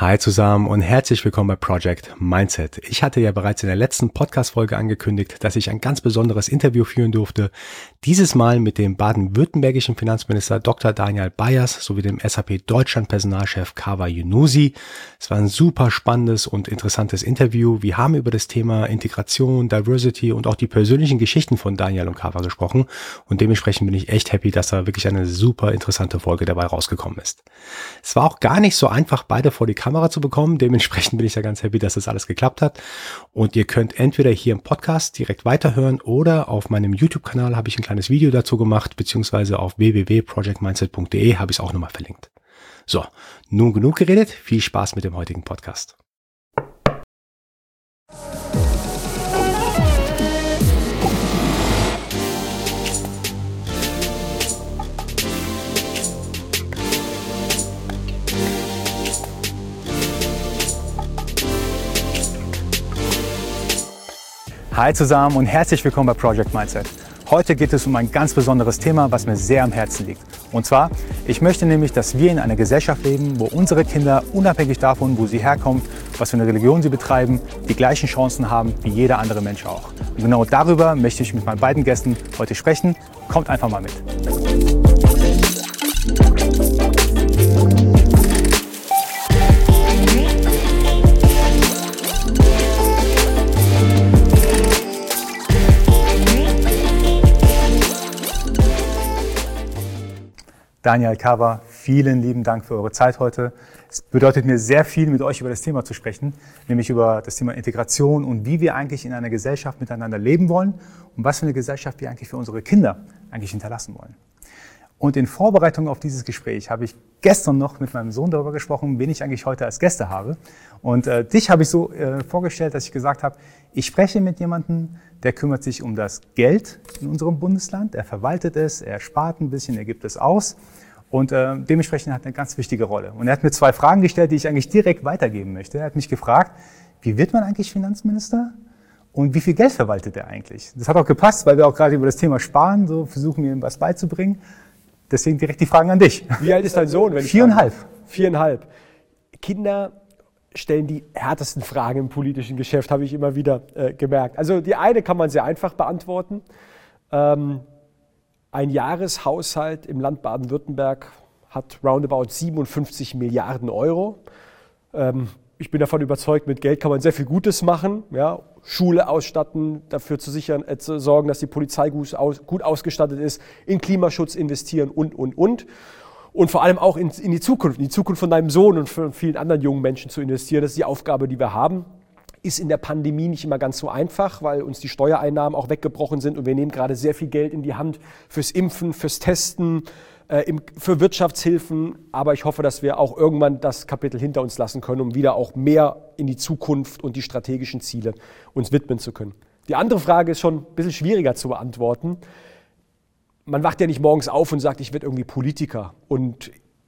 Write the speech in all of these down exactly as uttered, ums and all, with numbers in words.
Hi zusammen und herzlich willkommen bei Project Mindset. Ich hatte ja bereits in der letzten Podcast-Folge angekündigt, dass ich ein ganz besonderes Interview führen durfte. Dieses Mal mit dem baden-württembergischen Finanzminister Doktor Daniel Bayers sowie dem S A P Deutschland Personalchef Kawa Yunusi. Es war ein super spannendes und interessantes Interview. Wir haben über das Thema Integration, Diversity und auch die persönlichen Geschichten von Daniel und Kawa gesprochen. Und dementsprechend bin ich echt happy, dass da wirklich eine super interessante Folge dabei rausgekommen ist. Es war auch gar nicht so einfach, beide vor die Kamera zu bekommen. Dementsprechend bin ich ja ganz happy, dass das alles geklappt hat. Und ihr könnt entweder hier im Podcast direkt weiterhören oder auf meinem YouTube-Kanal habe ich ein kleines Video dazu gemacht, beziehungsweise auf w w w punkt project mindset punkt d e habe ich es auch nochmal verlinkt. So, nun genug geredet. Viel Spaß mit dem heutigen Podcast. Hi zusammen und herzlich willkommen bei Project Mindset. Heute geht es um ein ganz besonderes Thema, was mir sehr am Herzen liegt. Und zwar, ich möchte nämlich, dass wir in einer Gesellschaft leben, wo unsere Kinder unabhängig davon, wo sie herkommen, was für eine Religion sie betreiben, die gleichen Chancen haben wie jeder andere Mensch auch. Und genau darüber möchte ich mit meinen beiden Gästen heute sprechen. Kommt einfach mal mit. Daniel, Kawa, vielen lieben Dank für eure Zeit heute. Es bedeutet mir sehr viel, mit euch über das Thema zu sprechen, nämlich über das Thema Integration und wie wir eigentlich in einer Gesellschaft miteinander leben wollen und was für eine Gesellschaft wir eigentlich für unsere Kinder eigentlich hinterlassen wollen. Und in Vorbereitung auf dieses Gespräch habe ich gestern noch mit meinem Sohn darüber gesprochen, wen ich eigentlich heute als Gäste habe. Und äh, dich habe ich so äh, vorgestellt, dass ich gesagt habe, ich spreche mit jemandem, der kümmert sich um das Geld in unserem Bundesland. Er verwaltet es, er spart ein bisschen, er gibt es aus. Und äh, dementsprechend hat er eine ganz wichtige Rolle. Und er hat mir zwei Fragen gestellt, die ich eigentlich direkt weitergeben möchte. Er hat mich gefragt, wie wird man eigentlich Finanzminister? Und wie viel Geld verwaltet er eigentlich? Das hat auch gepasst, weil wir auch gerade über das Thema Sparen so versuchen, ihm was beizubringen. Deswegen direkt die Fragen an dich. Wie alt ist dein Sohn? Wenn ich Viereinhalb. Viereinhalb. Kinder stellen die härtesten Fragen im politischen Geschäft, habe ich immer wieder äh, gemerkt. Also die eine kann man sehr einfach beantworten. Ähm, ein Jahreshaushalt im Land Baden-Württemberg hat roundabout siebenundfünfzig Milliarden Euro. Ähm, ich bin davon überzeugt, mit Geld kann man sehr viel Gutes machen. Ja, Schule ausstatten, dafür zu sichern, äh, zu sorgen, dass die Polizei gut, aus, gut ausgestattet ist, in Klimaschutz investieren und, und, und. Und vor allem auch in, in die Zukunft, in die Zukunft von deinem Sohn und von vielen anderen jungen Menschen zu investieren. Das ist die Aufgabe, die wir haben. Ist in der Pandemie nicht immer ganz so einfach, weil uns die Steuereinnahmen auch weggebrochen sind und wir nehmen gerade sehr viel Geld in die Hand fürs Impfen, fürs Testen, äh, im, für Wirtschaftshilfen. Aber ich hoffe, dass wir auch irgendwann das Kapitel hinter uns lassen können, um wieder auch mehr in die Zukunft und die strategischen Ziele uns widmen zu können. Die andere Frage ist schon ein bisschen schwieriger zu beantworten. Man wacht ja nicht morgens auf und sagt, ich werde irgendwie Politiker. Und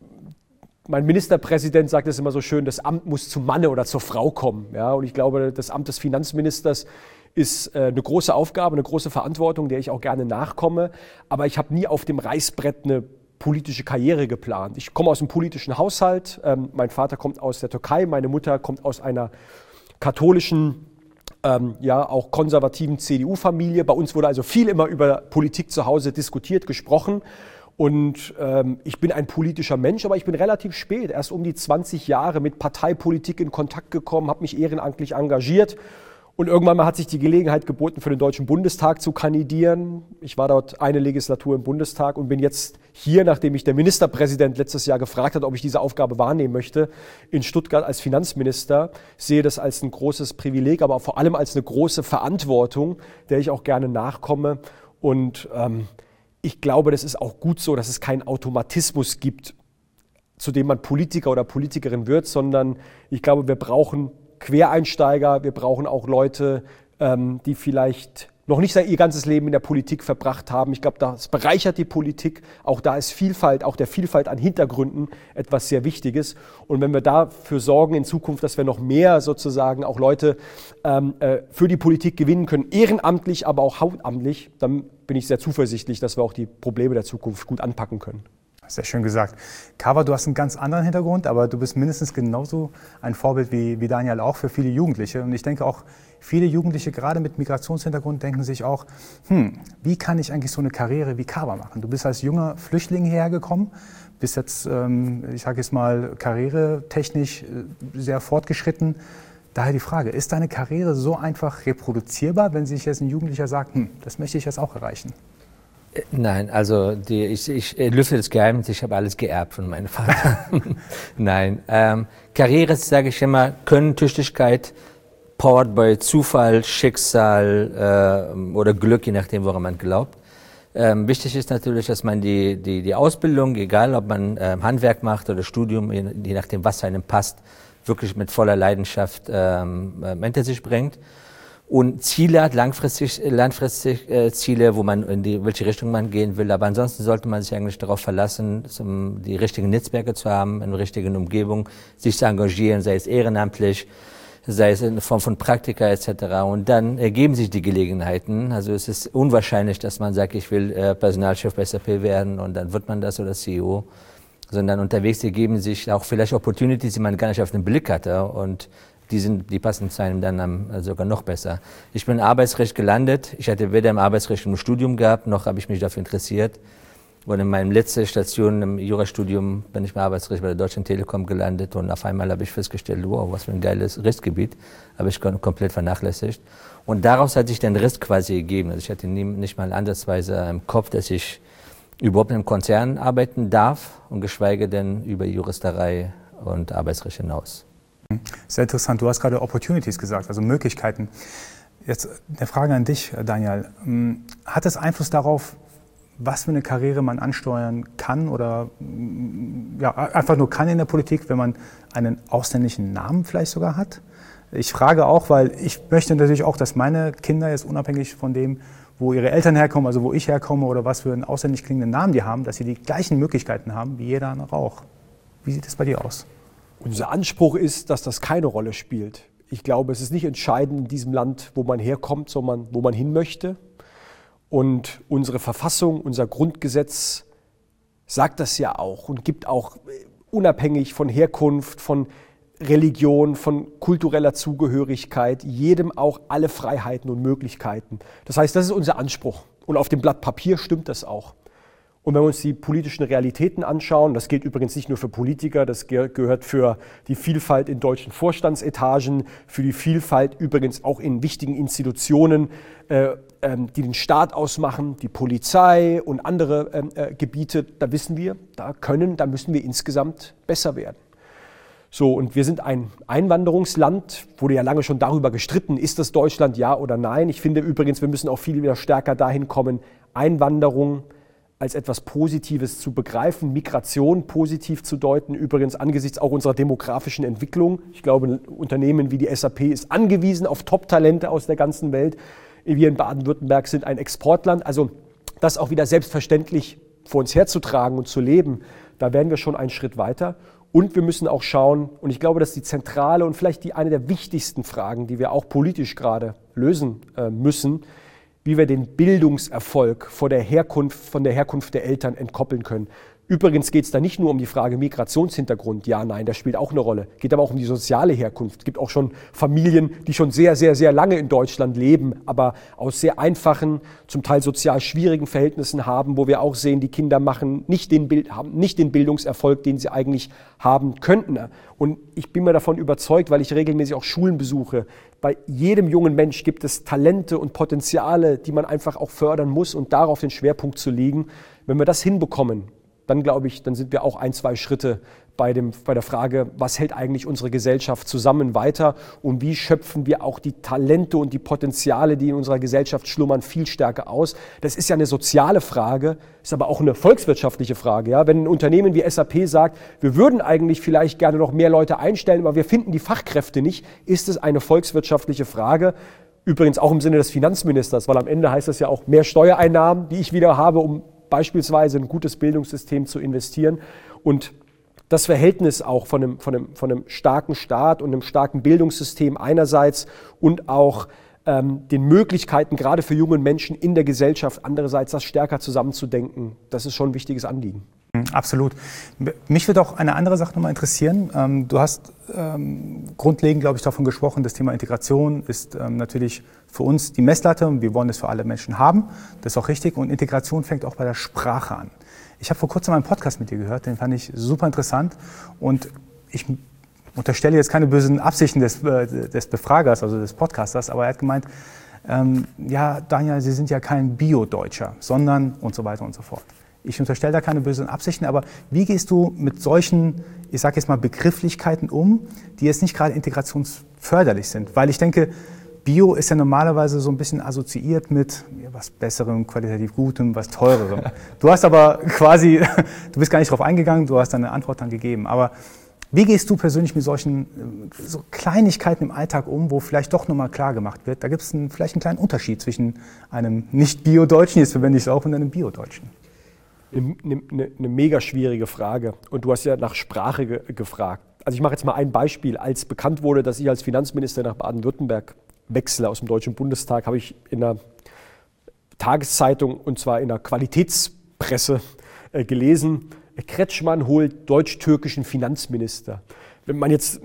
mein Ministerpräsident sagt es immer so schön, das Amt muss zum Manne oder zur Frau kommen. Ja, und ich glaube, das Amt des Finanzministers ist äh, eine große Aufgabe, eine große Verantwortung, der ich auch gerne nachkomme. Aber ich habe nie auf dem Reißbrett eine politische Karriere geplant. Ich komme aus einem politischen Haushalt. Ähm, mein Vater kommt aus der Türkei, meine Mutter kommt aus einer katholischen, ähm, ja auch konservativen C D U-Familie. Bei uns wurde also viel immer über Politik zu Hause diskutiert, gesprochen. Und ähm, ich bin ein politischer Mensch, aber ich bin relativ spät, erst um die zwanzig Jahre mit Parteipolitik in Kontakt gekommen, habe mich ehrenamtlich engagiert und irgendwann mal hat sich die Gelegenheit geboten, für den Deutschen Bundestag zu kandidieren. Ich war dort eine Legislatur im Bundestag und bin jetzt hier, nachdem mich der Ministerpräsident letztes Jahr gefragt hat, ob ich diese Aufgabe wahrnehmen möchte, in Stuttgart als Finanzminister. Ich sehe das als ein großes Privileg, aber vor allem als eine große Verantwortung, der ich auch gerne nachkomme. Und ähm, ich glaube, das ist auch gut so, dass es keinen Automatismus gibt, zu dem man Politiker oder Politikerin wird, sondern ich glaube, wir brauchen Quereinsteiger, wir brauchen auch Leute, ähm, die vielleicht noch nicht ihr ganzes Leben in der Politik verbracht haben. Ich glaube, das bereichert die Politik. Auch da ist Vielfalt, auch der Vielfalt an Hintergründen etwas sehr Wichtiges. Und wenn wir dafür sorgen in Zukunft, dass wir noch mehr sozusagen auch Leute ähm, äh, für die Politik gewinnen können, ehrenamtlich, aber auch hauptamtlich, dann bin ich sehr zuversichtlich, dass wir auch die Probleme der Zukunft gut anpacken können. Sehr schön gesagt. Kava, du hast einen ganz anderen Hintergrund, aber du bist mindestens genauso ein Vorbild wie, wie Daniel auch für viele Jugendliche. Und ich denke auch, viele Jugendliche, gerade mit Migrationshintergrund, denken sich auch, hm, wie kann ich eigentlich so eine Karriere wie Kava machen? Du bist als junger Flüchtling hierher gekommen, bist jetzt, ähm, ich sage jetzt mal, karrieretechnisch sehr fortgeschritten. Daher die Frage, ist deine Karriere so einfach reproduzierbar, wenn sich jetzt ein Jugendlicher sagt, hm, das möchte ich jetzt auch erreichen? Nein, also die, ich, ich lüfte das Geheimnis, ich habe alles geerbt von meinem Vater. Nein, ähm, Karriere, sage ich immer, Können, Tüchtigkeit, powered by Zufall, Schicksal äh, oder Glück, je nachdem, woran man glaubt. Ähm, wichtig ist natürlich, dass man die, die, die Ausbildung, egal ob man ähm, Handwerk macht oder Studium, je, je nachdem, was einem passt, wirklich mit voller Leidenschaft ähm, hinter sich bringt. Und Ziele hat, langfristig, langfristig äh, Ziele, wo man in die, welche Richtung man gehen will. Aber ansonsten sollte man sich eigentlich darauf verlassen, zum, die richtigen Netzwerke zu haben, in der richtigen Umgebung, sich zu engagieren, sei es ehrenamtlich, sei es in Form von Praktika et cetera. Und dann ergeben sich die Gelegenheiten. Also es ist unwahrscheinlich, dass man sagt, ich will äh, Personalchef bei S A P werden und dann wird man das oder C E O. Sondern unterwegs ergeben sich auch vielleicht Opportunities, die man gar nicht auf den Blick hatte. Und Die, sind, die passen zu einem dann am, sogar noch besser. Ich bin im Arbeitsrecht gelandet. Ich hatte weder im Arbeitsrecht im Studium gehabt, noch habe ich mich dafür interessiert. Und in meiner letzten Station im Jurastudium bin ich im Arbeitsrecht bei der Deutschen Telekom gelandet. Und auf einmal habe ich festgestellt, wow, was für ein geiles Rechtsgebiet. Habe ich komplett vernachlässigt. Und daraus hat sich dann Risk quasi gegeben. Also ich hatte nie, nicht mal ansatzweise im Kopf, dass ich überhaupt in einem Konzern arbeiten darf und geschweige denn über Juristerei und Arbeitsrecht hinaus. Sehr interessant. Du hast gerade Opportunities gesagt, also Möglichkeiten. Jetzt eine Frage an dich, Daniel. Hat es Einfluss darauf, was für eine Karriere man ansteuern kann oder ja, einfach nur kann in der Politik, wenn man einen ausländischen Namen vielleicht sogar hat? Ich frage auch, weil ich möchte natürlich auch, dass meine Kinder jetzt unabhängig von dem, wo ihre Eltern herkommen, also wo ich herkomme oder was für einen ausländisch klingenden Namen die haben, dass sie die gleichen Möglichkeiten haben wie jeder andere auch. Wie sieht es bei dir aus? Unser Anspruch ist, dass das keine Rolle spielt. Ich glaube, es ist nicht entscheidend in diesem Land, wo man herkommt, sondern wo man hin möchte. Und unsere Verfassung, unser Grundgesetz sagt das ja auch und gibt auch unabhängig von Herkunft, von Religion, von kultureller Zugehörigkeit jedem auch alle Freiheiten und Möglichkeiten. Das heißt, das ist unser Anspruch. Und auf dem Blatt Papier stimmt das auch. Und wenn wir uns die politischen Realitäten anschauen, das gilt übrigens nicht nur für Politiker, das ge- gehört für die Vielfalt in deutschen Vorstandsetagen, für die Vielfalt übrigens auch in wichtigen Institutionen, äh, ähm, die den Staat ausmachen, die Polizei und andere ähm, äh, Gebiete, da wissen wir, da können, da müssen wir insgesamt besser werden. So, und wir sind ein Einwanderungsland, wurde ja lange schon darüber gestritten, ist das Deutschland, ja oder nein. Ich finde übrigens, wir müssen auch viel wieder stärker dahin kommen, Einwanderung als etwas Positives zu begreifen, Migration positiv zu deuten, übrigens angesichts auch unserer demografischen Entwicklung. Ich glaube, ein Unternehmen wie die S A P ist angewiesen auf Top-Talente aus der ganzen Welt. Wir in Baden-Württemberg sind ein Exportland, also das auch wieder selbstverständlich vor uns herzutragen und zu leben, da werden wir schon einen Schritt weiter. Und wir müssen auch schauen, und ich glaube, das ist die zentrale und vielleicht die eine der wichtigsten Fragen, die wir auch politisch gerade lösen äh, müssen, wie wir den Bildungserfolg von der Herkunft, von der Herkunft der Eltern entkoppeln können. Übrigens geht es da nicht nur um die Frage Migrationshintergrund, ja, nein, das spielt auch eine Rolle. Geht aber auch um die soziale Herkunft. Es gibt auch schon Familien, die schon sehr, sehr, sehr lange in Deutschland leben, aber aus sehr einfachen, zum Teil sozial schwierigen Verhältnissen haben, wo wir auch sehen, die Kinder machen nicht den, Bild, haben nicht den Bildungserfolg, den sie eigentlich haben könnten. Und ich bin mir davon überzeugt, weil ich regelmäßig auch Schulen besuche, bei jedem jungen Mensch gibt es Talente und Potenziale, die man einfach auch fördern muss und darauf den Schwerpunkt zu legen. Wenn wir das hinbekommen, dann glaube ich, dann sind wir auch ein, zwei Schritte bei, dem, bei der Frage, was hält eigentlich unsere Gesellschaft zusammen weiter und wie schöpfen wir auch die Talente und die Potenziale, die in unserer Gesellschaft schlummern, viel stärker aus. Das ist ja eine soziale Frage, ist aber auch eine volkswirtschaftliche Frage. Ja? Wenn ein Unternehmen wie S A P sagt, wir würden eigentlich vielleicht gerne noch mehr Leute einstellen, aber wir finden die Fachkräfte nicht, ist es eine volkswirtschaftliche Frage. Übrigens auch im Sinne des Finanzministers, weil am Ende heißt das ja auch mehr Steuereinnahmen, die ich wieder habe, um beispielsweise ein gutes Bildungssystem zu investieren. Und das Verhältnis auch von einem, von einem, von einem starken Staat und einem starken Bildungssystem einerseits und auch ähm, den Möglichkeiten, gerade für junge Menschen in der Gesellschaft andererseits, das stärker zusammenzudenken, das ist schon ein wichtiges Anliegen. Absolut. Mich würde auch eine andere Sache nochmal interessieren. Ähm, du hast ähm, grundlegend, glaube ich, davon gesprochen, das Thema Integration ist ähm, natürlich für uns die Messlatte und wir wollen es für alle Menschen haben. Das ist auch richtig und Integration fängt auch bei der Sprache an. Ich habe vor kurzem einen Podcast mit dir gehört, den fand ich super interessant und ich unterstelle jetzt keine bösen Absichten des, äh, des Befragers, also des Podcasters, aber er hat gemeint, ähm, ja, Daniel, Sie sind ja kein Bio-Deutscher, sondern und so weiter und so fort. Ich unterstelle da keine bösen Absichten, aber wie gehst du mit solchen, ich sage jetzt mal, Begrifflichkeiten um, die jetzt nicht gerade integrationsförderlich sind? Weil ich denke, Bio ist ja normalerweise so ein bisschen assoziiert mit ja, was Besserem, qualitativ Gutem, was Teurerem. Du hast aber quasi, du bist gar nicht darauf eingegangen, du hast deine Antwort dann gegeben. Aber wie gehst du persönlich mit solchen so Kleinigkeiten im Alltag um, wo vielleicht doch nochmal klar gemacht wird, da gibt es einen, vielleicht einen kleinen Unterschied zwischen einem Nicht-Bio-Deutschen, jetzt verwende ich es auch, und einem Bio-Deutschen? Eine, eine, eine mega schwierige Frage. Und du hast ja nach Sprache ge gefragt. Also ich mache jetzt mal ein Beispiel. Als bekannt wurde, dass ich als Finanzminister nach Baden-Württemberg wechsle aus dem Deutschen Bundestag, habe ich in einer Tageszeitung, und zwar in der Qualitätspresse, äh, gelesen, Kretschmann holt deutsch-türkischen Finanzminister. Wenn man jetzt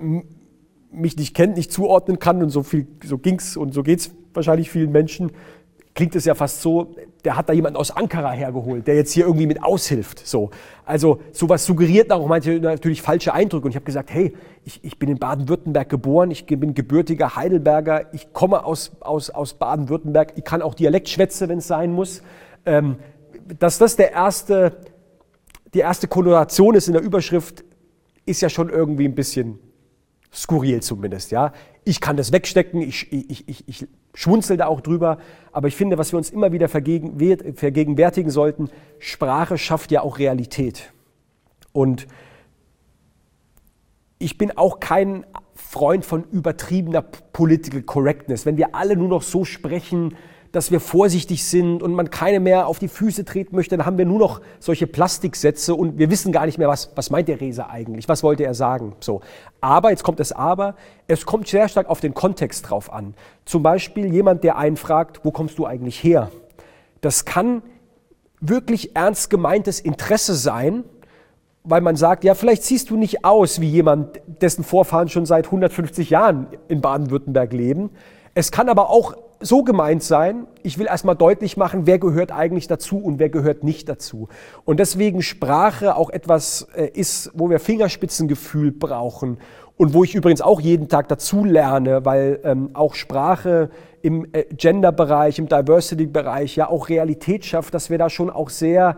mich nicht kennt, nicht zuordnen kann, und so, viel, so ging es und so geht es wahrscheinlich vielen Menschen, klingt es ja fast so, der hat da jemanden aus Ankara hergeholt, der jetzt hier irgendwie mit aushilft. So. Also sowas suggeriert auch manche natürlich falsche Eindrücke. Und ich habe gesagt, hey, ich, ich bin in Baden-Württemberg geboren, ich bin gebürtiger Heidelberger, ich komme aus, aus, aus Baden-Württemberg, ich kann auch Dialekt schwätzen, wenn es sein muss. Ähm, dass das der erste, die erste Konnotation ist in der Überschrift, ist ja schon irgendwie ein bisschen skurril zumindest. Ja? Ich kann das wegstecken, ich, ich, ich, ich schmunzel da auch drüber, aber ich finde, was wir uns immer wieder vergegenwärtigen sollten, Sprache schafft ja auch Realität. Und ich bin auch kein Freund von übertriebener Political Correctness. Wenn wir alle nur noch so sprechen, dass wir vorsichtig sind und man keine mehr auf die Füße treten möchte, dann haben wir nur noch solche Plastiksätze und wir wissen gar nicht mehr, was, was meint der Reser eigentlich, was wollte er sagen. So. Aber, jetzt kommt das Aber, es kommt sehr stark auf den Kontext drauf an. Zum Beispiel jemand, der einen fragt, wo kommst du eigentlich her? Das kann wirklich ernst gemeintes Interesse sein, weil man sagt, ja, vielleicht siehst du nicht aus wie jemand, dessen Vorfahren schon seit hundertfünfzig Jahren in Baden-Württemberg leben. Es kann aber auch so gemeint sein, ich will erstmal deutlich machen, wer gehört eigentlich dazu und wer gehört nicht dazu. Und deswegen Sprache auch etwas äh, ist, wo wir Fingerspitzengefühl brauchen und wo ich übrigens auch jeden Tag dazu lerne, weil ähm, auch Sprache im äh, Gender-Bereich, im Diversity-Bereich ja auch Realität schafft, dass wir da schon auch sehr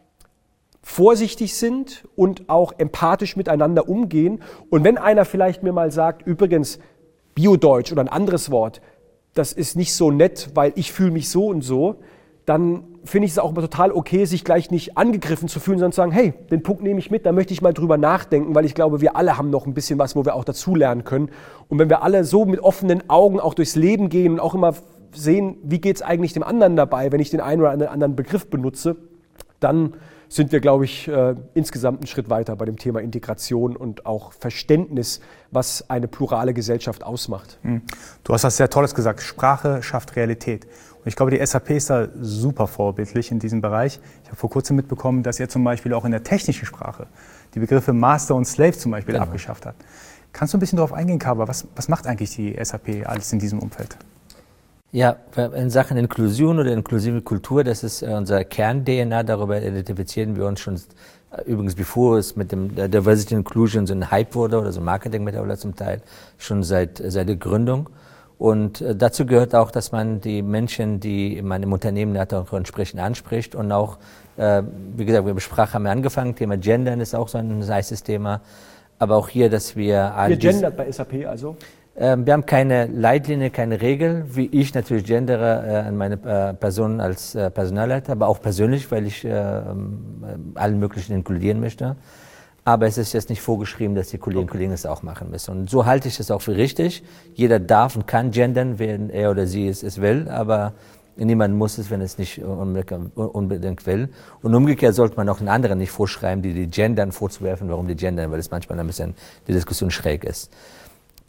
vorsichtig sind und auch empathisch miteinander umgehen. Und wenn einer vielleicht mir mal sagt, übrigens Biodeutsch oder ein anderes Wort, das ist nicht so nett, weil ich fühle mich so und so, dann finde ich es auch immer total okay, sich gleich nicht angegriffen zu fühlen, sondern zu sagen, hey, den Punkt nehme ich mit, da möchte ich mal drüber nachdenken, weil ich glaube, wir alle haben noch ein bisschen was, wo wir auch dazulernen können. Und wenn wir alle so mit offenen Augen auch durchs Leben gehen und auch immer sehen, wie geht es eigentlich dem anderen dabei, wenn ich den einen oder anderen Begriff benutze, dann sind wir, glaube ich, äh, insgesamt einen Schritt weiter bei dem Thema Integration und auch Verständnis, was eine plurale Gesellschaft ausmacht. Du hast was sehr Tolles gesagt, Sprache schafft Realität. Und ich glaube, die S A P ist da super vorbildlich in diesem Bereich. Ich habe vor kurzem mitbekommen, dass ihr zum Beispiel auch in der technischen Sprache die Begriffe Master und Slave zum Beispiel genau. abgeschafft habt. Kannst du ein bisschen darauf eingehen, Kaba? Was, was macht eigentlich die S A P alles in diesem Umfeld? Ja, in Sachen Inklusion oder inklusive Kultur, das ist unser Kern-D N A, darüber identifizieren wir uns schon, übrigens bevor es mit dem Diversity Inclusion so ein Hype wurde oder so Marketing mittlerweile zum Teil, schon seit, seit der Gründung. Und dazu gehört auch, dass man die Menschen, die man im Unternehmen hat, auch entsprechend anspricht und auch, wie gesagt, wir Sprache haben wir angefangen, Thema Gendern ist auch so ein heißes Thema, aber auch hier, dass wir... Ihr gendert bei S A P also? Wir haben keine Leitlinie, keine Regel, wie ich natürlich gendere äh, an meine äh, Person als äh, Personalleiter, aber auch persönlich, weil ich äh, äh, allen möglichen inkludieren möchte. Aber es ist jetzt nicht vorgeschrieben, dass die Kolleginnen und Kollegen es auch machen müssen. Und so halte ich es auch für richtig. Jeder darf und kann gendern, wenn er oder sie es, es will, aber niemand muss es, wenn es nicht unbedingt will. Und umgekehrt sollte man auch den anderen nicht vorschreiben, die die gendern, vorzuwerfen, warum die gendern, weil es manchmal ein bisschen die Diskussion schräg ist.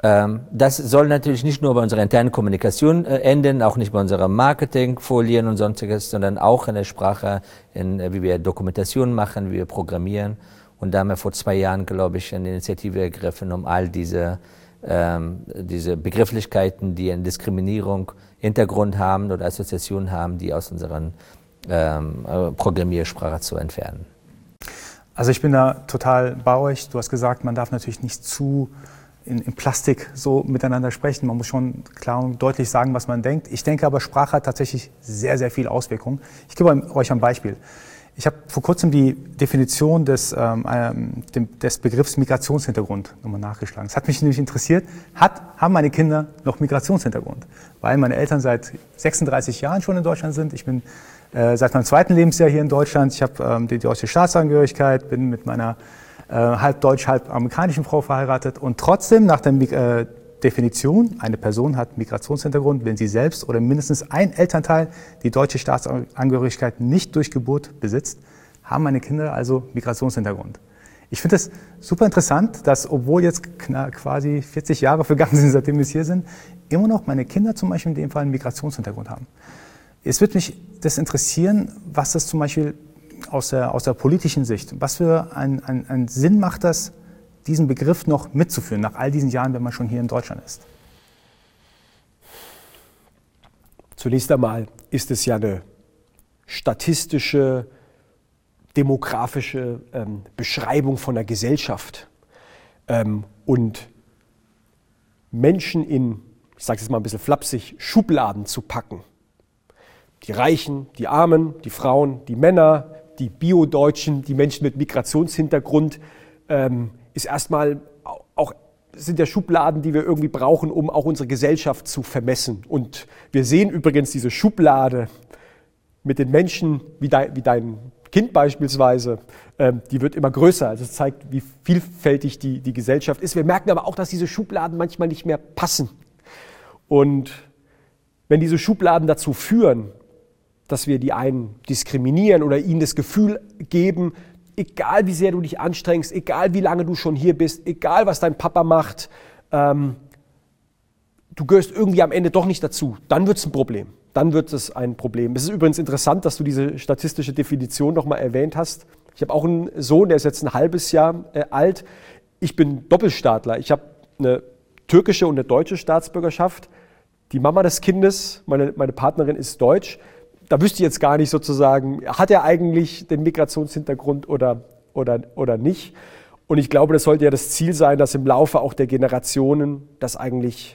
Ähm, das soll natürlich nicht nur bei unserer internen Kommunikation äh, enden, auch nicht bei unseren Marketingfolien und sonstiges, sondern auch in der Sprache, in, äh, wie wir Dokumentation machen, wie wir programmieren. Und da haben wir vor zwei Jahren, glaube ich, eine Initiative ergriffen, um all diese, ähm, diese Begrifflichkeiten, die eine Diskriminierung, Hintergrund haben oder Assoziationen haben, die aus unserer ähm, Programmiersprache zu entfernen. Also ich bin da total bei euch. Du hast gesagt, man darf natürlich nicht zu in, in Plastik so miteinander sprechen. Man muss schon klar und deutlich sagen, was man denkt. Ich denke aber, Sprache hat tatsächlich sehr, sehr viel Auswirkungen. Ich gebe euch ein Beispiel. Ich habe vor kurzem die Definition des, ähm, des Begriffs Migrationshintergrund nochmal nachgeschlagen. Das hat mich nämlich interessiert. Hat, haben meine Kinder noch Migrationshintergrund? Weil meine Eltern seit sechsunddreißig Jahren schon in Deutschland sind. Ich bin äh, seit meinem zweiten Lebensjahr hier in Deutschland. Ich habe ähm, die deutsche Staatsangehörigkeit, bin mit meiner äh, halb deutsch, halb amerikanischen Frau verheiratet. Und trotzdem nach der äh, Definition, eine Person hat Migrationshintergrund, wenn sie selbst oder mindestens ein Elternteil die deutsche Staatsangehörigkeit nicht durch Geburt besitzt, haben meine Kinder also Migrationshintergrund. Ich finde es super interessant, dass, obwohl jetzt quasi vierzig Jahre vergangen sind, seitdem wir hier sind, immer noch meine Kinder zum Beispiel in dem Fall einen Migrationshintergrund haben. Es würde mich das interessieren, was das zum Beispiel aus der, aus der politischen Sicht, was für einen ein Sinn macht das, diesen Begriff noch mitzuführen, nach all diesen Jahren, wenn man schon hier in Deutschland ist? Zunächst einmal ist es ja eine statistische, demografische ähm, Beschreibung von der Gesellschaft. Ähm, und Menschen in, ich sage es jetzt mal ein bisschen flapsig, Schubladen zu packen. Die Reichen, die Armen, die Frauen, die Männer, die Bio-Deutschen, die Menschen mit Migrationshintergrund, ähm, ist erstmal auch, sind ja Schubladen, die wir irgendwie brauchen, um auch unsere Gesellschaft zu vermessen. Und wir sehen übrigens diese Schublade mit den Menschen, wie dein, wie dein Kind beispielsweise, ähm, die wird immer größer. Also es zeigt, wie vielfältig die, die Gesellschaft ist. Wir merken aber auch, dass diese Schubladen manchmal nicht mehr passen. Und wenn diese Schubladen dazu führen, dass wir die einen diskriminieren oder ihnen das Gefühl geben, egal wie sehr du dich anstrengst, egal wie lange du schon hier bist, egal was dein Papa macht, ähm, du gehörst irgendwie am Ende doch nicht dazu, dann wird es ein Problem. Dann wird es ein Problem. Es ist übrigens interessant, dass du diese statistische Definition nochmal erwähnt hast. Ich habe auch einen Sohn, der ist jetzt ein halbes Jahr äh, alt. Ich bin Doppelstaatler. Ich habe eine türkische und eine deutsche Staatsbürgerschaft. Die Mama des Kindes, meine, meine Partnerin, ist deutsch. Da wüsste ich jetzt gar nicht sozusagen, hat er eigentlich den Migrationshintergrund oder, oder, oder nicht. Und ich glaube, das sollte ja das Ziel sein, dass im Laufe auch der Generationen das eigentlich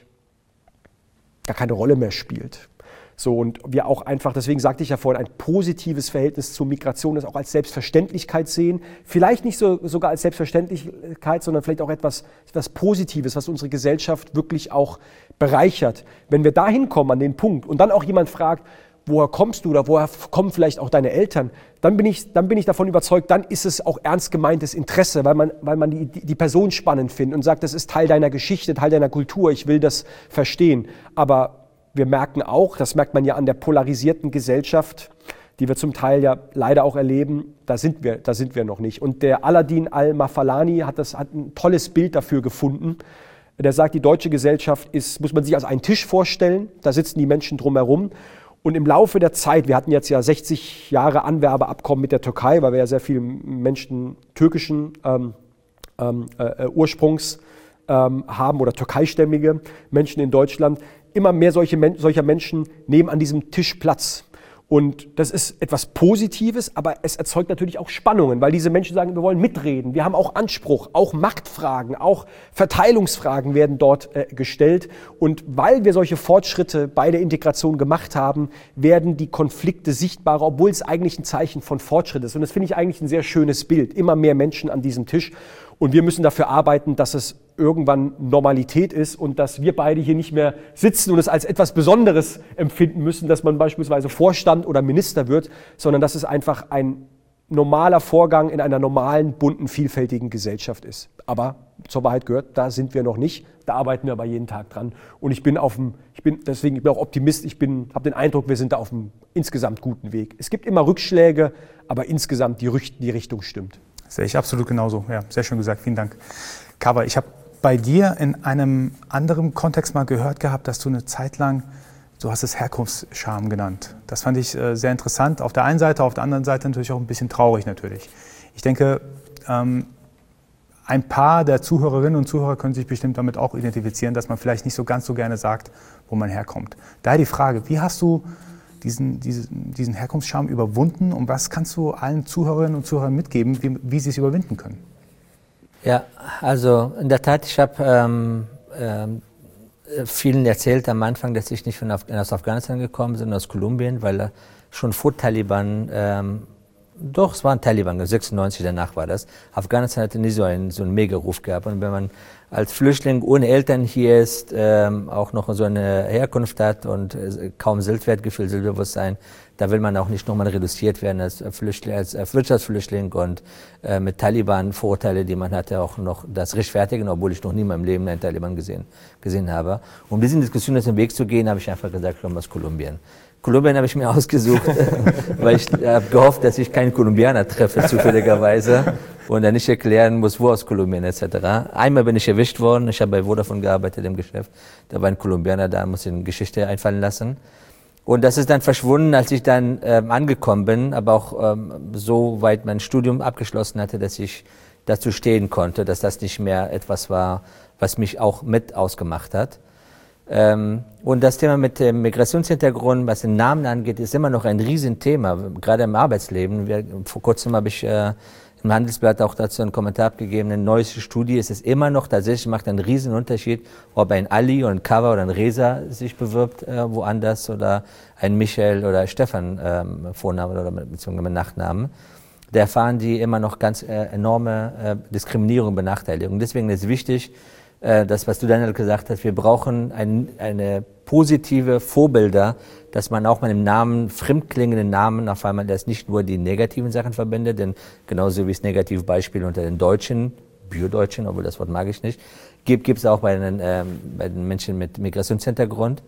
gar keine Rolle mehr spielt. So, und wir auch einfach, deswegen sagte ich ja vorhin, ein positives Verhältnis zur Migration, das auch als Selbstverständlichkeit sehen. Vielleicht nicht so, sogar als Selbstverständlichkeit, sondern vielleicht auch etwas, etwas Positives, was unsere Gesellschaft wirklich auch bereichert. Wenn wir dahin kommen an den Punkt und dann auch jemand fragt, woher kommst du oder woher kommen vielleicht auch deine Eltern, dann bin ich, dann bin ich davon überzeugt, dann ist es auch ernst gemeintes Interesse, weil man, weil man die, die Person spannend findet und sagt, das ist Teil deiner Geschichte, Teil deiner Kultur, ich will das verstehen. Aber wir merken auch, das merkt man ja an der polarisierten Gesellschaft, die wir zum Teil ja leider auch erleben, da sind wir, da sind wir noch nicht. Und der Aladin Al-Mafalani hat, das, hat ein tolles Bild dafür gefunden. Der sagt, die deutsche Gesellschaft ist, muss man sich als einen Tisch vorstellen, da sitzen die Menschen drumherum. Und im Laufe der Zeit, wir hatten jetzt ja sechzig Jahre Anwerbeabkommen mit der Türkei, weil wir ja sehr viele Menschen türkischen ähm, äh, Ursprungs ähm, haben oder türkeistämmige Menschen in Deutschland. Immer mehr solche, solcher Menschen nehmen an diesem Tisch Platz. Und das ist etwas Positives, aber es erzeugt natürlich auch Spannungen, weil diese Menschen sagen, wir wollen mitreden, wir haben auch Anspruch, auch Machtfragen, auch Verteilungsfragen werden dort äh, gestellt. Und weil wir solche Fortschritte bei der Integration gemacht haben, werden die Konflikte sichtbarer, obwohl es eigentlich ein Zeichen von Fortschritt ist. Und das finde ich eigentlich ein sehr schönes Bild. Immer mehr Menschen an diesem Tisch. Und wir müssen dafür arbeiten, dass es irgendwann Normalität ist und dass wir beide hier nicht mehr sitzen und es als etwas Besonderes empfinden müssen, dass man beispielsweise Vorstand oder Minister wird, sondern dass es einfach ein normaler Vorgang in einer normalen, bunten, vielfältigen Gesellschaft ist. Aber zur Wahrheit gehört, da sind wir noch nicht. Da arbeiten wir aber jeden Tag dran. Und ich bin auf dem, ich bin deswegen ich bin auch Optimist. Ich bin, habe den Eindruck, wir sind da auf einem insgesamt guten Weg. Es gibt immer Rückschläge, aber insgesamt die, die Richtung stimmt. Sehe ich absolut genauso. Ja, sehr schön gesagt. Vielen Dank. Kawa, ich habe bei dir in einem anderen Kontext mal gehört gehabt, dass du eine Zeit lang, du hast es Herkunftsscham genannt. Das fand ich äh, sehr interessant. Auf der einen Seite, auf der anderen Seite natürlich auch ein bisschen traurig natürlich. Ich denke, ähm, ein paar der Zuhörerinnen und Zuhörer können sich bestimmt damit auch identifizieren, dass man vielleicht nicht so ganz so gerne sagt, wo man herkommt. Daher die Frage, wie hast du diesen, diesen, diesen Herkunftsscham überwunden und was kannst du allen Zuhörerinnen und Zuhörern mitgeben, wie, wie sie es überwinden können? Ja, also in der Tat, ich habe ähm, ähm, vielen erzählt am Anfang, dass ich nicht von Af- aus Afghanistan gekommen bin, sondern aus Kolumbien, weil äh, schon vor Taliban, ähm, doch, es waren Taliban, sechsundneunzig, danach war das. Afghanistan hatte nie so einen, so einen Mega-Ruf gehabt. Und wenn man als Flüchtling ohne Eltern hier ist, ähm, auch noch so eine Herkunft hat und äh, kaum Selbstwertgefühl, Selbstbewusstsein, da will man auch nicht nochmal reduziert werden als Flüchtling, als äh, Wirtschaftsflüchtling und äh, mit Taliban-Vorurteile, die man hatte, auch noch das rechtfertigen, obwohl ich noch nie in meinem Leben einen Taliban gesehen, gesehen habe. Um diesen Diskussionen aus dem Weg zu gehen, habe ich einfach gesagt, ich komme aus Kolumbien. Kolumbien habe ich mir ausgesucht, weil ich habe gehofft, dass ich keinen Kolumbianer treffe, zufälligerweise, und dann nicht erklären muss, wo aus Kolumbien et cetera. Einmal bin ich erwischt worden, ich habe bei Vodafone gearbeitet im Geschäft, da war ein Kolumbianer, da muss ich eine Geschichte einfallen lassen. Und das ist dann verschwunden, als ich dann ähm, angekommen bin, aber auch ähm, so weit mein Studium abgeschlossen hatte, dass ich dazu stehen konnte, dass das nicht mehr etwas war, was mich auch mit ausgemacht hat. Ähm, und das Thema mit dem Migrationshintergrund, was den Namen angeht, ist immer noch ein Riesenthema, gerade im Arbeitsleben. Wir, vor kurzem habe ich äh, im Handelsblatt auch dazu einen Kommentar abgegeben, eine neueste Studie, es ist immer noch, tatsächlich macht einen riesen Unterschied, ob ein Ali oder ein Kawa oder ein Reza sich bewirbt äh, woanders oder ein Michael oder Stefan ähm, Vorname oder beziehungsweise mit Nachnamen. Da erfahren die immer noch ganz äh, enorme äh, Diskriminierung, Benachteiligung. Deswegen ist es wichtig, das, was du, Daniel, gesagt hast, wir brauchen ein, eine positive Vorbilder, dass man auch mit einem Namen, fremdklingenden Namen, auf einmal, das nicht nur die negativen Sachen verbindet, denn genauso wie es negative Beispiele unter den Deutschen, Biodeutschen, obwohl das Wort mag ich nicht, gibt, gibt es auch bei den, ähm, bei den Menschen mit Migrationshintergrund,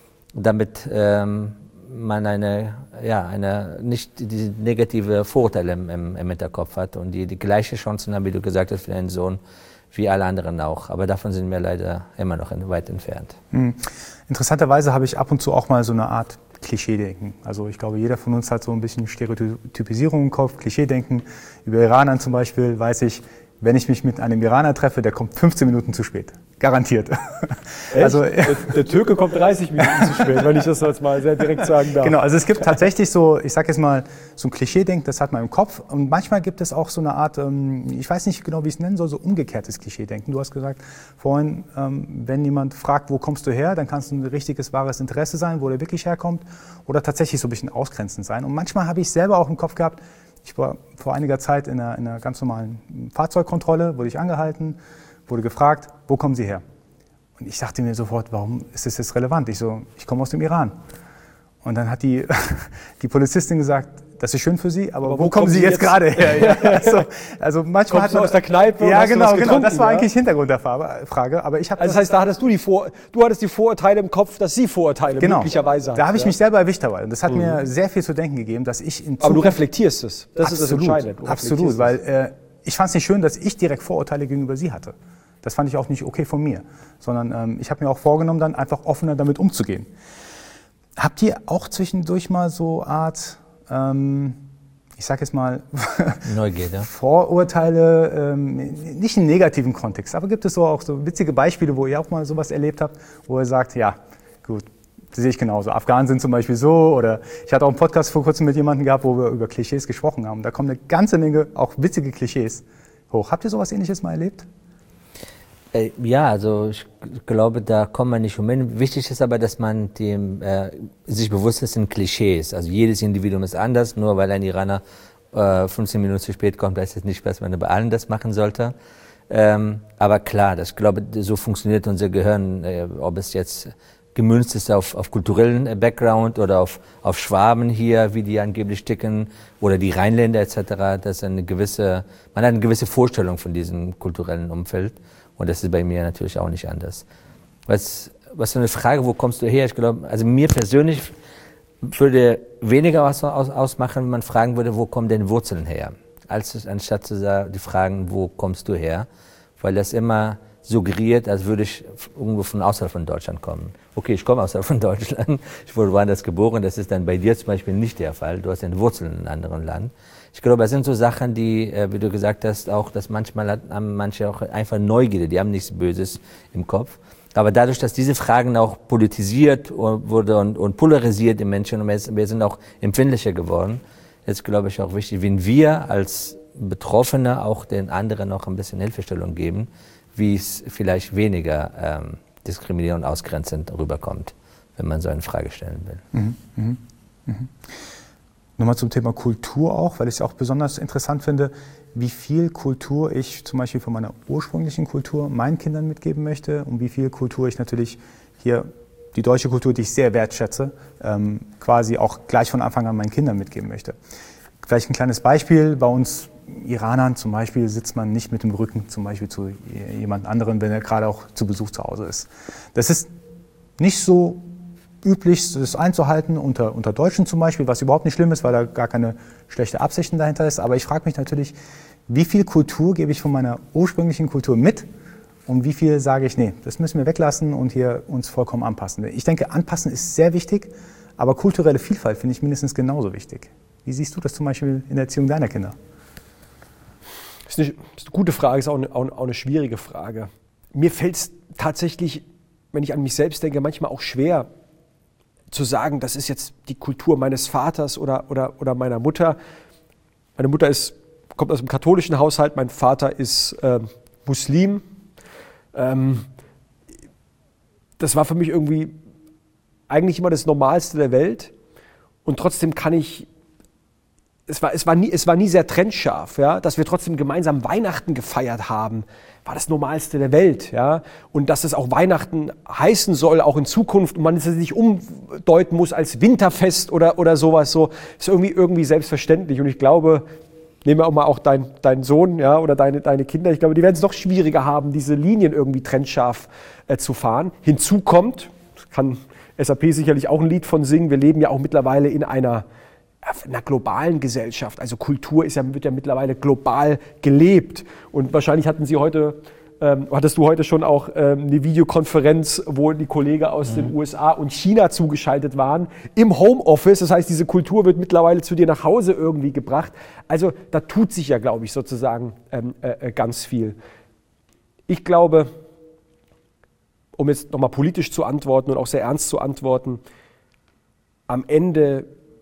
damit ähm, man eine, ja, eine, nicht diese negative Vorurteile im, im, im Hinterkopf hat und die, die gleiche Chancen haben, wie du gesagt hast, für deinen Sohn, wie alle anderen auch. Aber davon sind wir leider immer noch weit entfernt. Mhm. Interessanterweise habe ich ab und zu auch mal so eine Art Klischee-Denken. Also ich glaube, jeder von uns hat so ein bisschen Stereotypisierung im Kopf, Klischee-Denken. Über Iranern zum Beispiel weiß ich, wenn ich mich mit einem Iraner treffe, der kommt fünfzehn Minuten zu spät. Garantiert. Echt? Also, der, der Türke kommt dreißig Minuten zu spät, wenn ich das jetzt mal sehr direkt sagen darf. Genau, also es gibt tatsächlich so, ich sage jetzt mal, so ein Klischee-Denken, das hat man im Kopf. Und manchmal gibt es auch so eine Art, ich weiß nicht genau, wie ich es nennen soll, so umgekehrtes Klischee-Denken. Du hast gesagt vorhin, wenn jemand fragt, wo kommst du her, dann kann es ein richtiges, wahres Interesse sein, wo der wirklich herkommt. Oder tatsächlich so ein bisschen ausgrenzend sein. Und manchmal habe ich selber auch im Kopf gehabt, ich war vor einiger Zeit in einer, in einer ganz normalen Fahrzeugkontrolle, wurde ich angehalten, wurde gefragt, wo kommen Sie her? Und ich dachte mir sofort, warum ist das jetzt relevant? Ich so, ich komme aus dem Iran. Und dann hat die, die Polizistin gesagt, das ist schön für Sie, aber, aber wo, wo kommen Sie jetzt, jetzt gerade her? Ja, also, also manchmal hat man, aus der Kneipe? Ja, genau, genau. Das war ja? eigentlich Hintergrund der Frage. Aber ich habe. Also das heißt, da hattest du die Vor, du hattest die Vorurteile im Kopf, dass Sie Vorurteile genau. möglicherweise haben. Da habe ich ja? mich selber erwischt dabei. Und das hat mhm. mir sehr viel zu denken gegeben, dass ich in Zukunft. Aber du reflektierst es. Das absolut, ist das Entscheidende. Du absolut, weil äh, ich fand es nicht schön, dass ich direkt Vorurteile gegenüber Sie hatte. Das fand ich auch nicht okay von mir, sondern ähm, ich habe mir auch vorgenommen, dann einfach offener damit umzugehen. Habt ihr auch zwischendurch mal so Art, ähm, ich sag jetzt mal, Neugierde. Vorurteile, ähm, nicht im negativen Kontext, aber gibt es so auch so witzige Beispiele, wo ihr auch mal sowas erlebt habt, wo ihr sagt, ja, gut, das sehe ich genauso. Afghanen sind zum Beispiel so, oder ich hatte auch einen Podcast vor kurzem mit jemandem gehabt, wo wir über Klischees gesprochen haben. Da kommen eine ganze Menge auch witzige Klischees hoch. Habt ihr sowas Ähnliches mal erlebt? Ja, also ich glaube, da kommt man nicht umhin. Wichtig ist aber, dass man dem, äh, sich bewusst ist, sind Klischees. Also jedes Individuum ist anders, nur weil ein Iraner äh, fünfzehn Minuten zu spät kommt, heißt das nicht, dass man bei allen das machen sollte. Ähm, aber klar, das, ich glaube, so funktioniert unser Gehirn, äh, ob es jetzt gemünzt ist auf, auf kulturellen Background oder auf, auf Schwaben hier, wie die angeblich ticken, oder die Rheinländer et cetera. Das ist eine gewisse, man hat eine gewisse Vorstellung von diesem kulturellen Umfeld. Und das ist bei mir natürlich auch nicht anders. Was, was für eine Frage, wo kommst du her? Ich glaube, also mir persönlich würde weniger aus, aus, ausmachen, wenn man fragen würde, wo kommen denn Wurzeln her? Als anstatt zu sagen, die fragen, wo kommst du her? Weil das immer suggeriert, als würde ich irgendwo von außerhalb von Deutschland kommen. Okay, ich komme außerhalb von Deutschland, ich wurde woanders geboren, das ist dann bei dir zum Beispiel nicht der Fall. Du hast ja Wurzeln in einem anderen Land. Ich glaube, das sind so Sachen, die, wie du gesagt hast, auch, dass manchmal haben manche auch einfach Neugierde, die haben nichts Böses im Kopf. Aber dadurch, dass diese Fragen auch politisiert wurde und, und polarisiert im Menschen, und wir sind auch empfindlicher geworden, ist, glaube ich, auch wichtig, wenn wir als Betroffene auch den anderen noch ein bisschen Hilfestellung geben, wie es vielleicht weniger ähm, diskriminierend und ausgrenzend rüberkommt, wenn man so eine Frage stellen will. Mhm, mh, mh. Nochmal zum Thema Kultur auch, weil ich es auch besonders interessant finde, wie viel Kultur ich zum Beispiel von meiner ursprünglichen Kultur meinen Kindern mitgeben möchte und wie viel Kultur ich natürlich hier, die deutsche Kultur, die ich sehr wertschätze, ähm, quasi auch gleich von Anfang an meinen Kindern mitgeben möchte. Vielleicht ein kleines Beispiel, bei uns Iranern zum Beispiel sitzt man nicht mit dem Rücken zum Beispiel zu jemand anderem, wenn er gerade auch zu Besuch zu Hause ist. Das ist nicht so üblich, das einzuhalten unter, unter Deutschen zum Beispiel, was überhaupt nicht schlimm ist, weil da gar keine schlechte Absichten dahinter ist. Aber ich frage mich natürlich, wie viel Kultur gebe ich von meiner ursprünglichen Kultur mit und wie viel sage ich, nee, das müssen wir weglassen und hier uns vollkommen anpassen. Ich denke, anpassen ist sehr wichtig, aber kulturelle Vielfalt finde ich mindestens genauso wichtig. Wie siehst du das zum Beispiel in der Erziehung deiner Kinder? Das ist eine, das ist eine gute Frage, ist auch eine, auch eine schwierige Frage. Mir fällt es tatsächlich, wenn ich an mich selbst denke, manchmal auch schwer zu sagen, das ist jetzt die Kultur meines Vaters oder, oder, oder meiner Mutter. Meine Mutter ist, kommt aus einem katholischen Haushalt, mein Vater ist äh, Muslim. Ähm, das war für mich irgendwie eigentlich immer das Normalste der Welt und trotzdem kann ich Es war, es, war nie, es war nie sehr trennscharf, ja? Dass wir trotzdem gemeinsam Weihnachten gefeiert haben, war das Normalste der Welt. Ja? Und dass es auch Weihnachten heißen soll, auch in Zukunft, und man es nicht umdeuten muss als Winterfest oder, oder sowas, so, ist irgendwie, irgendwie selbstverständlich. Und ich glaube, nehmen wir auch mal auch dein, deinen Sohn, ja, oder deine, deine Kinder, ich glaube, die werden es noch schwieriger haben, diese Linien irgendwie trennscharf äh, zu fahren. Hinzu kommt, kann S A P sicherlich auch ein Lied von singen, wir leben ja auch mittlerweile in einer in einer globalen Gesellschaft. Also Kultur ist ja, wird ja mittlerweile global gelebt. Und wahrscheinlich hatten Sie heute, ähm, hattest du heute schon auch ähm, eine Videokonferenz, wo die Kollegen aus mhm. den U S A und China zugeschaltet waren, im Homeoffice. Das heißt, diese Kultur wird mittlerweile zu dir nach Hause irgendwie gebracht. Also da tut sich ja, glaube ich, sozusagen ähm, äh, ganz viel. Ich glaube, um jetzt nochmal politisch zu antworten und auch sehr ernst zu antworten, am Ende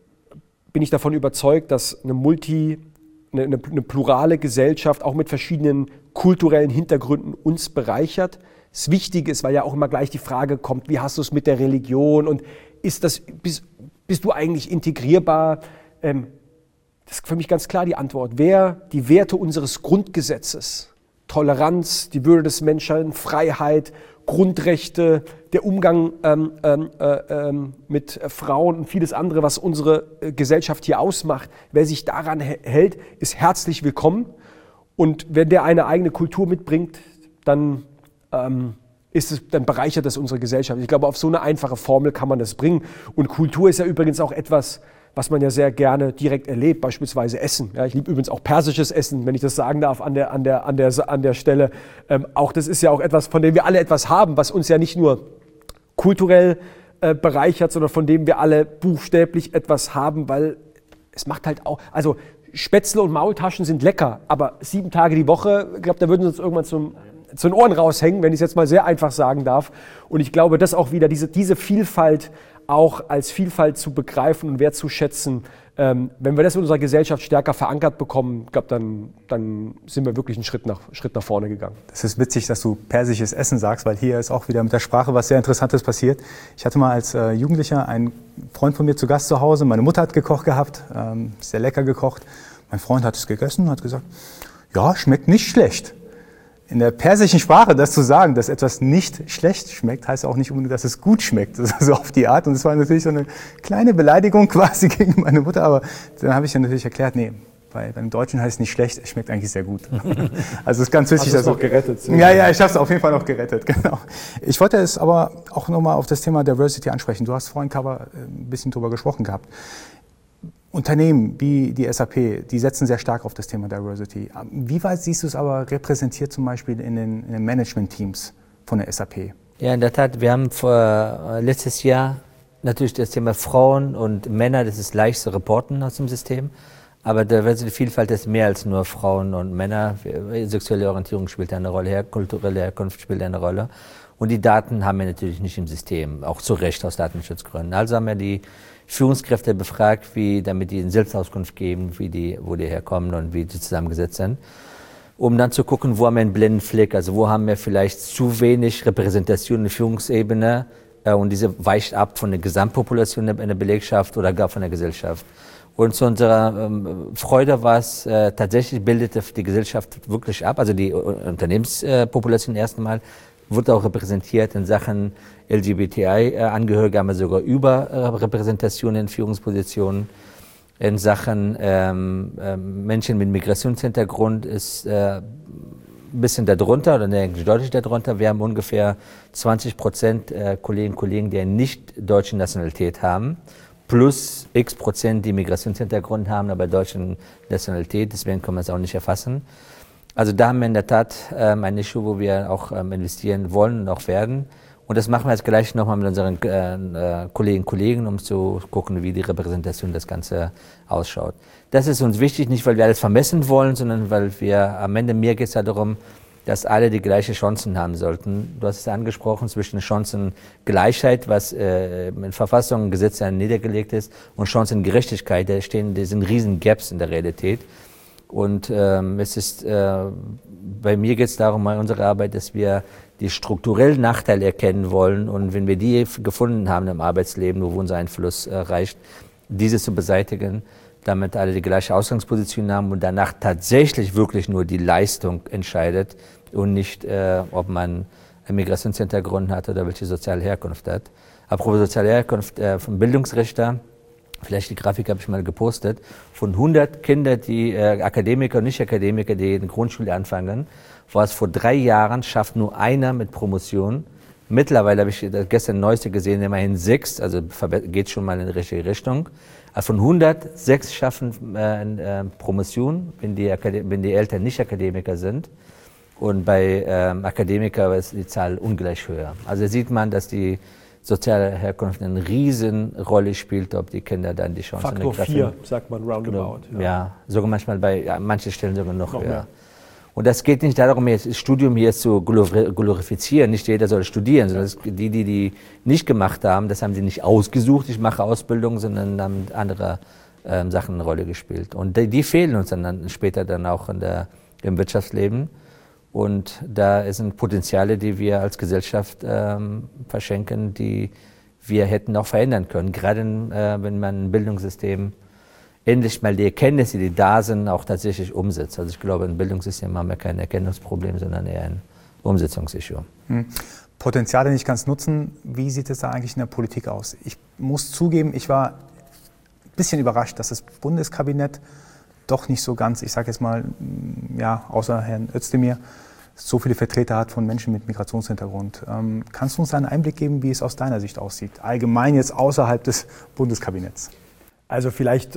bin ich davon überzeugt, dass eine multi, eine, eine, eine plurale Gesellschaft auch mit verschiedenen kulturellen Hintergründen uns bereichert. Das Wichtige ist, weil ja auch immer gleich die Frage kommt, wie hast du es mit der Religion und ist das, bist, bist du eigentlich integrierbar? Ähm, das ist für mich ganz klar die Antwort. Wer die Werte unseres Grundgesetzes, Toleranz, die Würde des Menschen, Freiheit, Grundrechte, der Umgang ähm, äh, äh, mit Frauen und vieles andere, was unsere Gesellschaft hier ausmacht. Wer sich daran hält, ist herzlich willkommen. Und wenn der eine eigene Kultur mitbringt, dann, ähm, ist es, dann bereichert das unsere Gesellschaft. Ich glaube, auf so eine einfache Formel kann man das bringen. Und Kultur ist ja übrigens auch etwas, was man ja sehr gerne direkt erlebt, beispielsweise Essen. Ja, ich liebe übrigens auch persisches Essen, wenn ich das sagen darf, an der, an der, an der, an der Stelle. Ähm, auch das ist ja auch etwas, von dem wir alle etwas haben, was uns ja nicht nur kulturell äh, bereichert, sondern von dem wir alle buchstäblich etwas haben, weil es macht halt auch, also Spätzle und Maultaschen sind lecker, aber sieben Tage die Woche, ich glaube, da würden sie uns irgendwann zum, zu den Ohren raushängen, wenn ich es jetzt mal sehr einfach sagen darf. Und ich glaube, dass auch wieder diese, diese Vielfalt auch als Vielfalt zu begreifen und wertzuschätzen. Ähm, wenn wir das in unserer Gesellschaft stärker verankert bekommen, ich glaube, dann, dann sind wir wirklich einen Schritt nach, Schritt nach vorne gegangen. Das ist witzig, dass du persisches Essen sagst, weil hier ist auch wieder mit der Sprache was sehr Interessantes passiert. Ich hatte mal als äh, Jugendlicher einen Freund von mir zu Gast zu Hause. Meine Mutter hat gekocht gehabt, ähm, sehr lecker gekocht. Mein Freund hat es gegessen und hat gesagt, ja, schmeckt nicht schlecht. In der persischen Sprache das zu sagen, dass etwas nicht schlecht schmeckt, heißt auch nicht unbedingt, dass es gut schmeckt. Das ist so auf die Art. Und es war natürlich so eine kleine Beleidigung quasi gegen meine Mutter. Aber dann habe ich dann natürlich erklärt, nee, bei, beim Deutschen heißt es nicht schlecht, es schmeckt eigentlich sehr gut. Also es ist ganz wichtig. Hast du es noch gerettet? So. Ja, ja, ich habe es auf jeden Fall noch gerettet, genau. Ich wollte es aber auch nochmal auf das Thema Diversity ansprechen. Du hast vorhin, Kawa, ein bisschen drüber gesprochen gehabt. Unternehmen wie die S A P, die setzen sehr stark auf das Thema Diversity. Wie weit siehst du es aber repräsentiert zum Beispiel in den, in den Management-Teams von der S A P? Ja, in der Tat, wir haben vor, letztes Jahr natürlich das Thema Frauen und Männer, das ist leicht zu reporten aus dem System. Aber Diversity, Vielfalt ist mehr als nur Frauen und Männer. Sexuelle Orientierung spielt eine Rolle, her, kulturelle Herkunft spielt eine Rolle. Und die Daten haben wir natürlich nicht im System, auch zu Recht aus Datenschutzgründen. Also haben wir die Führungskräfte befragt, wie, damit die eine Selbstauskunft geben, wie die, wo die herkommen und wie die zusammengesetzt sind. Um dann zu gucken, wo haben wir einen blinden Fleck, also wo haben wir vielleicht zu wenig Repräsentation in der Führungsebene äh, und diese weicht ab von der Gesamtpopulation in der Belegschaft oder gar von der Gesellschaft. Und zu unserer ähm, Freude war es, äh, tatsächlich bildete die Gesellschaft wirklich ab, also die Unternehmenspopulation erstmal, wurde auch repräsentiert in Sachen L G B T I-Angehörige, haben wir sogar Überrepräsentation in Führungspositionen. In Sachen ähm, äh, Menschen mit Migrationshintergrund ist äh, ein bisschen darunter, oder eigentlich deutlich darunter. Wir haben ungefähr zwanzig Prozent äh, Kolleginnen und Kollegen, die eine nicht deutsche Nationalität haben, plus x Prozent, die Migrationshintergrund haben, aber deutsche Nationalität, deswegen können wir es auch nicht erfassen. Also da haben wir in der Tat ähm, ein Issue, wo wir auch ähm, investieren wollen und auch werden. Und das machen wir jetzt gleich nochmal mit unseren äh, Kolleginnen und Kollegen, um zu gucken, wie die Repräsentation das Ganze ausschaut. Das ist uns wichtig, nicht weil wir alles vermessen wollen, sondern weil wir am Ende, mir geht es ja darum, dass alle die gleichen Chancen haben sollten. Du hast es angesprochen, zwischen Chancengleichheit, was äh, in Verfassung und Gesetzen niedergelegt ist, und Chancengerechtigkeit, da stehen, da sind riesen Gaps in der Realität. Und ähm, es ist, äh, bei mir geht es darum, bei unserer Arbeit, dass wir die strukturellen Nachteile erkennen wollen, und wenn wir die gefunden haben im Arbeitsleben, wo unser Einfluss äh, reicht, diese zu beseitigen, damit alle die gleiche Ausgangsposition haben und danach tatsächlich wirklich nur die Leistung entscheidet und nicht, äh, ob man einen Migrationshintergrund hat oder welche soziale Herkunft hat. Apropos soziale Herkunft, äh, vom Bildungsrichter, vielleicht die Grafik habe ich mal gepostet, von hundert Kindern, die äh, Akademiker und Nicht-Akademiker, die in der Grundschule anfangen, war es vor drei Jahren, schafft nur einer mit Promotion. Mittlerweile habe ich gestern Neueste gesehen, immerhin sechs, also geht schon mal in die richtige Richtung. Also von hundert, sechs schaffen äh, äh, Promotion, wenn die, wenn die Eltern nicht Akademiker sind. Und bei ähm, Akademiker ist die Zahl ungleich höher. Also sieht man, dass die soziale Herkunft eine riesen Rolle spielt, ob die Kinder dann die Chance haben. Faktor vier, sagt man roundabout. Ja, ja, sogar manchmal bei ja, manchen Stellen sogar noch, noch höher. Mehr. Und das geht nicht darum, jetzt das Studium hier zu glorifizieren. Nicht jeder soll studieren, sondern das, die, die die nicht gemacht haben, das haben sie nicht ausgesucht, ich mache Ausbildung, sondern haben andere ähm, Sachen eine Rolle gespielt. Und die, die fehlen uns dann später dann auch in der, im Wirtschaftsleben. Und da sind Potenziale, die wir als Gesellschaft ähm, verschenken, die wir hätten auch verändern können. Gerade äh, wenn man ein Bildungssystem endlich mal die Erkenntnisse, die da sind, auch tatsächlich umsetzt. Also ich glaube, im Bildungssystem haben wir kein Erkennungsproblem, sondern eher ein Umsetzungsissue. Hm. Potenziale nicht ganz nutzen, wie sieht es da eigentlich in der Politik aus? Ich muss zugeben, ich war ein bisschen überrascht, dass das Bundeskabinett doch nicht so ganz, ich sage jetzt mal, ja, außer Herrn Özdemir, so viele Vertreter hat von Menschen mit Migrationshintergrund. Ähm, kannst du uns einen Einblick geben, wie es aus deiner Sicht aussieht, allgemein jetzt außerhalb des Bundeskabinetts? Also vielleicht,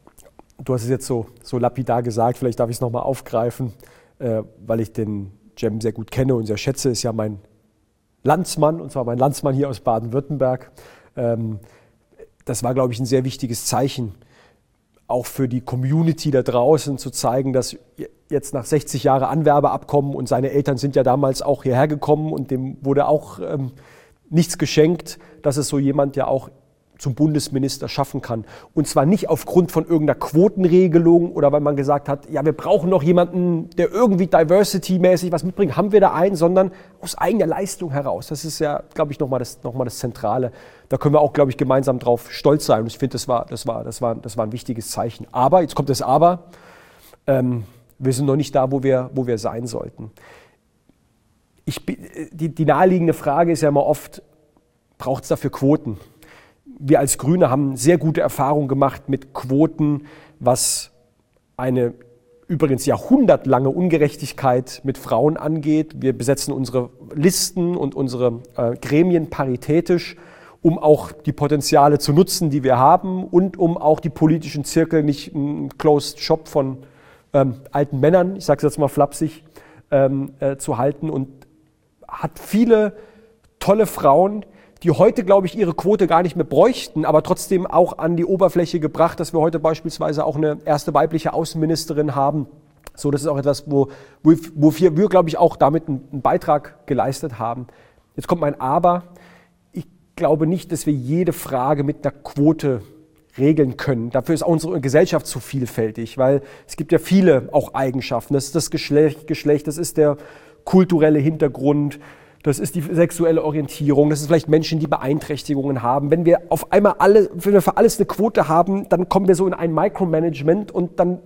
du hast es jetzt so, so lapidar gesagt, vielleicht darf ich es nochmal aufgreifen, äh, weil ich den Cem sehr gut kenne und sehr schätze, ist ja mein Landsmann, und zwar mein Landsmann hier aus Baden-Württemberg. Ähm, das war, glaube ich, ein sehr wichtiges Zeichen, auch für die Community da draußen zu zeigen, dass jetzt nach sechzig Jahren Anwerbeabkommen, und seine Eltern sind ja damals auch hierher gekommen und dem wurde auch ähm, nichts geschenkt, dass es so jemand ja auch zum Bundesminister schaffen kann. Und zwar nicht aufgrund von irgendeiner Quotenregelung oder weil man gesagt hat, ja, wir brauchen noch jemanden, der irgendwie diversity-mäßig was mitbringt, haben wir da einen, sondern aus eigener Leistung heraus. Das ist ja, glaube ich, nochmal das, noch mal das Zentrale. Da können wir auch, glaube ich, gemeinsam drauf stolz sein. Und ich finde, das war, das, war, das, war, das war ein wichtiges Zeichen. Aber, jetzt kommt das Aber, ähm, wir sind noch nicht da, wo wir, wo wir sein sollten. Ich, die, die naheliegende Frage ist ja immer oft, braucht es dafür Quoten? Wir als Grüne haben sehr gute Erfahrungen gemacht mit Quoten, was eine übrigens jahrhundertlange Ungerechtigkeit mit Frauen angeht. Wir besetzen unsere Listen und unsere äh, Gremien paritätisch um auch die Potenziale zu nutzen, die wir haben und um auch die politischen Zirkel nicht ein Closed Shop von ähm, alten Männern, ich sage es jetzt mal flapsig, ähm, äh, zu halten, und hat viele tolle Frauen, die heute, glaube ich, ihre Quote gar nicht mehr bräuchten, aber trotzdem auch an die Oberfläche gebracht, dass wir heute beispielsweise auch eine erste weibliche Außenministerin haben. So, das ist auch etwas, wo, wo, wo wir, wir, glaube ich, auch damit einen, einen Beitrag geleistet haben. Jetzt kommt mein Aber. Ich glaube nicht, dass wir jede Frage mit einer Quote regeln können. Dafür ist auch unsere Gesellschaft zu vielfältig, weil es gibt ja viele auch Eigenschaften. Das ist das Geschlecht, Geschlecht, das ist der kulturelle Hintergrund, das ist die sexuelle Orientierung, das ist vielleicht Menschen, die Beeinträchtigungen haben. Wenn wir auf einmal alle, wenn wir für alles eine Quote haben, dann kommen wir so in ein Micromanagement und dann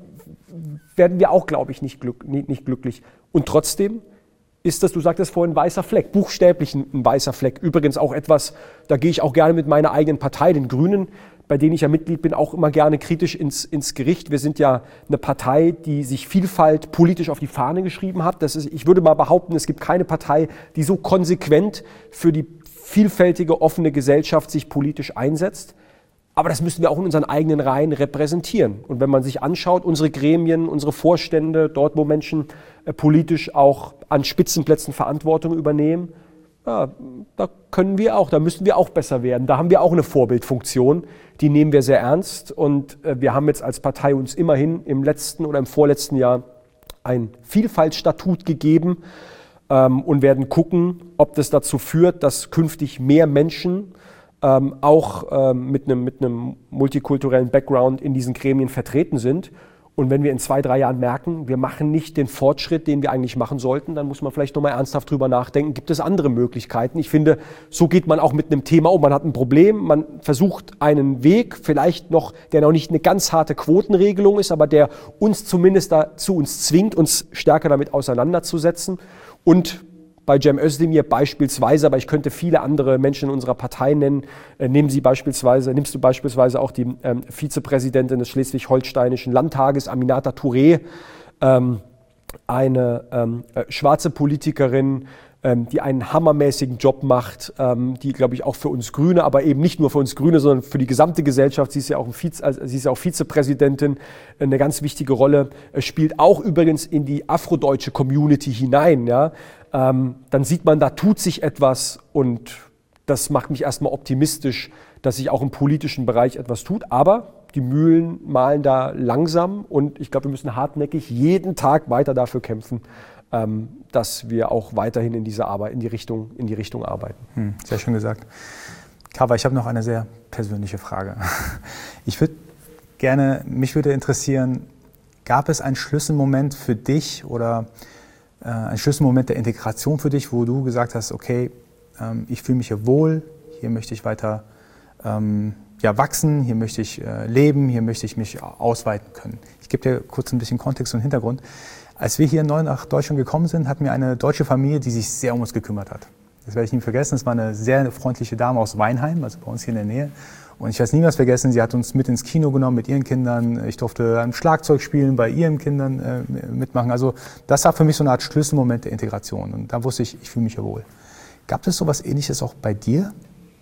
werden wir auch, glaube ich, nicht, glück, nicht, nicht glücklich. Und trotzdem ist das, du sagtest vorhin, ein weißer Fleck, buchstäblich ein, ein weißer Fleck. Übrigens auch etwas, da gehe ich auch gerne mit meiner eigenen Partei, den Grünen, bei denen ich ja Mitglied bin, auch immer gerne kritisch ins, ins Gericht. Wir sind ja eine Partei, die sich Vielfalt politisch auf die Fahne geschrieben hat. Das ist, ich würde mal behaupten, es gibt keine Partei, die so konsequent für die vielfältige, offene Gesellschaft sich politisch einsetzt. Aber das müssen wir auch in unseren eigenen Reihen repräsentieren. Und wenn man sich anschaut, unsere Gremien, unsere Vorstände, dort, wo Menschen äh, politisch auch an Spitzenplätzen Verantwortung übernehmen, ja, da können wir auch, da müssen wir auch besser werden. Da haben wir auch eine Vorbildfunktion, die nehmen wir sehr ernst. Und äh, wir haben jetzt als Partei uns immerhin im letzten oder im vorletzten Jahr ein Vielfaltsstatut gegeben ähm, und werden gucken, ob das dazu führt, dass künftig mehr Menschen ähm, auch ähm, mit einem mit einem multikulturellen Background in diesen Gremien vertreten sind. Und wenn wir in zwei, drei Jahren merken, wir machen nicht den Fortschritt, den wir eigentlich machen sollten, dann muss man vielleicht nochmal ernsthaft drüber nachdenken, gibt es andere Möglichkeiten? Ich finde, so geht man auch mit einem Thema um. Man hat ein Problem, man versucht einen Weg, vielleicht noch, der noch nicht eine ganz harte Quotenregelung ist, aber der uns zumindest dazu uns zwingt, uns stärker damit auseinanderzusetzen. Und bei Cem Özdemir beispielsweise, aber ich könnte viele andere Menschen in unserer Partei nennen. Äh, nehmen Sie beispielsweise, nimmst du beispielsweise auch die ähm, Vizepräsidentin des Schleswig-Holsteinischen Landtages, Aminata Touré, ähm, eine ähm, äh, schwarze Politikerin, ähm, die einen hammermäßigen Job macht, ähm, die, glaube ich, auch für uns Grüne, aber eben nicht nur für uns Grüne, sondern für die gesamte Gesellschaft, sie ist ja auch, ein Vize, also sie ist ja auch Vizepräsidentin, eine ganz wichtige Rolle, äh, spielt auch übrigens in die afrodeutsche Community hinein, ja. Ähm, dann sieht man, da tut sich etwas, und das macht mich erstmal optimistisch, dass sich auch im politischen Bereich etwas tut. Aber die Mühlen mahlen da langsam, und ich glaube, wir müssen hartnäckig jeden Tag weiter dafür kämpfen, ähm, dass wir auch weiterhin in diese Arbeit, in die Richtung, in die Richtung arbeiten. Hm, sehr schön gesagt. Kawa, ich habe noch eine sehr persönliche Frage. Ich würde gerne, mich würde interessieren, gab es einen Schlüsselmoment für dich oder ein Schlüsselmoment der Integration für dich, wo du gesagt hast, okay, ähm, ich fühle mich hier wohl, hier möchte ich weiter ähm, ja, wachsen, hier möchte ich äh, leben, hier möchte ich mich ausweiten können. Ich gebe dir kurz ein bisschen Kontext und Hintergrund. Als wir hier neu nach Deutschland gekommen sind, hatten wir eine deutsche Familie, die sich sehr um uns gekümmert hat. Das werde ich nie vergessen. Es war eine sehr freundliche Dame aus Weinheim, also bei uns hier in der Nähe. Und ich werde es niemals vergessen, sie hat uns mit ins Kino genommen mit ihren Kindern. Ich durfte am Schlagzeug spielen, bei ihren Kindern äh, mitmachen. Also das war für mich so eine Art Schlüsselmoment der Integration. Und da wusste ich, ich fühle mich ja wohl. Gab es sowas Ähnliches auch bei dir?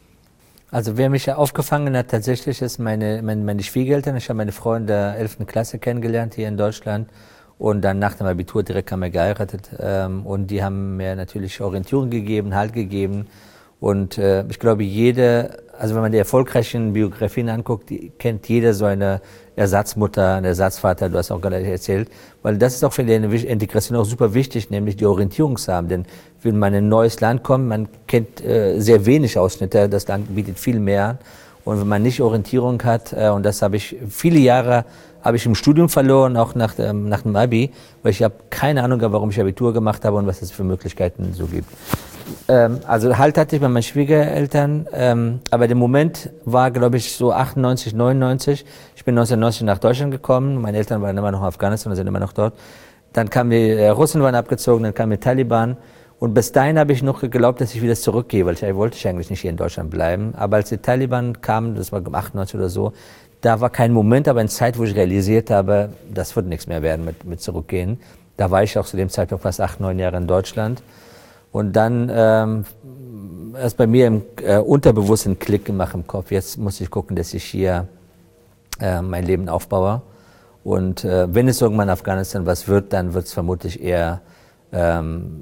Also wer mich ja aufgefangen hat tatsächlich, ist meine, meine, meine Schwiegereltern. Ich habe meine Frau in der elften Klasse kennengelernt hier in Deutschland. Und dann nach dem Abitur direkt haben wir geheiratet. Ähm, und die haben mir natürlich Orientierung gegeben, Halt gegeben. Und äh, ich glaube, jede, also wenn man die erfolgreichen Biografien anguckt, die kennt jeder so eine Ersatzmutter, einen Ersatzvater, du hast auch gerade erzählt. Weil das ist auch für die Integration auch super wichtig, nämlich die Orientierung zu haben. Denn wenn man in ein neues Land kommt, man kennt äh, sehr wenig Ausschnitte, das Land bietet viel mehr an. Und wenn man nicht Orientierung hat, äh, und das habe ich viele Jahre habe ich im Studium verloren, auch nach, ähm, nach dem Abi, weil ich habe keine Ahnung, warum ich Abitur gemacht habe und was es für Möglichkeiten so gibt. Ähm, also Halt hatte ich bei meinen Schwiegereltern, ähm, aber der Moment war, glaube ich, so achtundneunzig, neunundneunzig. Ich bin neunzehnhundertneunzig nach Deutschland gekommen, meine Eltern waren immer noch in Afghanistan und sind immer noch dort. Dann kamen die äh, Russen waren abgezogen, dann kamen die Taliban. Und bis dahin habe ich noch geglaubt, dass ich wieder zurückgehe, weil ich wollte ich eigentlich nicht hier in Deutschland bleiben. Aber als die Taliban kamen, das war achtundneunzig oder so, da war kein Moment, aber eine Zeit, wo ich realisiert habe, das wird nichts mehr werden mit, mit Zurückgehen. Da war ich auch zu dem Zeitpunkt fast acht, neun Jahre in Deutschland. Und dann ähm, erst bei mir im äh, Unterbewussten Klick gemacht im Kopf. Jetzt muss ich gucken, dass ich hier äh, mein Leben aufbaue. Und äh, wenn es irgendwann in Afghanistan was wird, dann wird es vermutlich eher, ähm,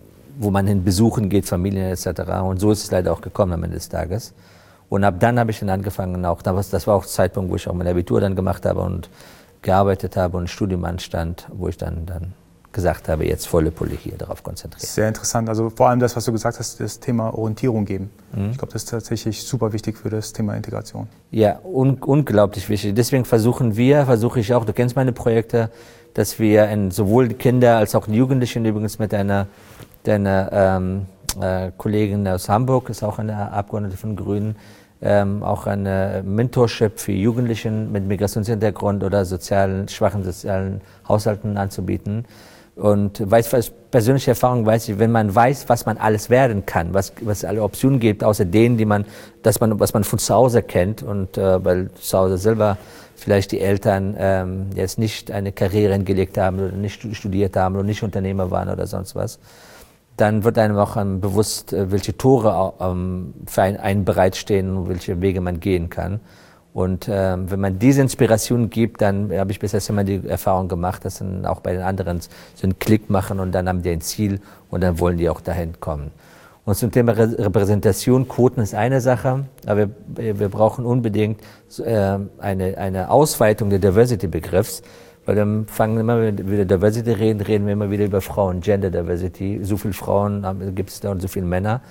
wo man hin besuchen geht, Familien et cetera. Und so ist es leider auch gekommen am Ende des Tages. Und ab dann habe ich dann angefangen, auch, das war auch der Zeitpunkt, wo ich auch mein Abitur dann gemacht habe und gearbeitet habe und ein Studium anstand, wo ich dann, dann gesagt habe, jetzt volle Pulle hier darauf konzentrieren. Sehr interessant. Also vor allem das, was du gesagt hast, das Thema Orientierung geben. Mhm. Ich glaube, das ist tatsächlich super wichtig für das Thema Integration. Ja, un unglaublich wichtig. Deswegen versuchen wir, versuche ich auch, du kennst meine Projekte, dass wir in sowohl die Kinder als auch die Jugendlichen, übrigens mit einer, einer ähm, äh, Kollegin aus Hamburg, ist auch eine Abgeordnete von Grünen, ähm, auch eine Mentorship für Jugendlichen mit Migrationshintergrund oder sozialen, schwachen sozialen Haushalten anzubieten. Und weiß, aus persönlicher Erfahrung weiß ich, wenn man weiß, was man alles werden kann, was was alle Optionen gibt, außer denen, die man, dass man, was man von zu Hause kennt, und äh, weil zu Hause selber vielleicht die Eltern ähm, jetzt nicht eine Karriere hingelegt haben oder nicht studiert haben oder nicht Unternehmer waren oder sonst was, dann wird einem auch ähm, bewusst, äh, welche Tore ähm, für einen, einen bereitstehen und welche Wege man gehen kann. Und ähm, wenn man diese Inspiration gibt, dann habe ich bis jetzt immer die Erfahrung gemacht, dass dann auch bei den anderen so einen Klick machen und dann haben die ein Ziel und dann wollen die auch dahin kommen. Und zum Thema Re Repräsentation, Quoten ist eine Sache, aber wir, wir brauchen unbedingt äh, eine, eine Ausweitung der Diversity-Begriffs, weil dann fangen wir immer wieder Diversity reden, reden wir immer wieder über Frauen, Gender Diversity. So viele Frauen gibt es da und so viele Männer.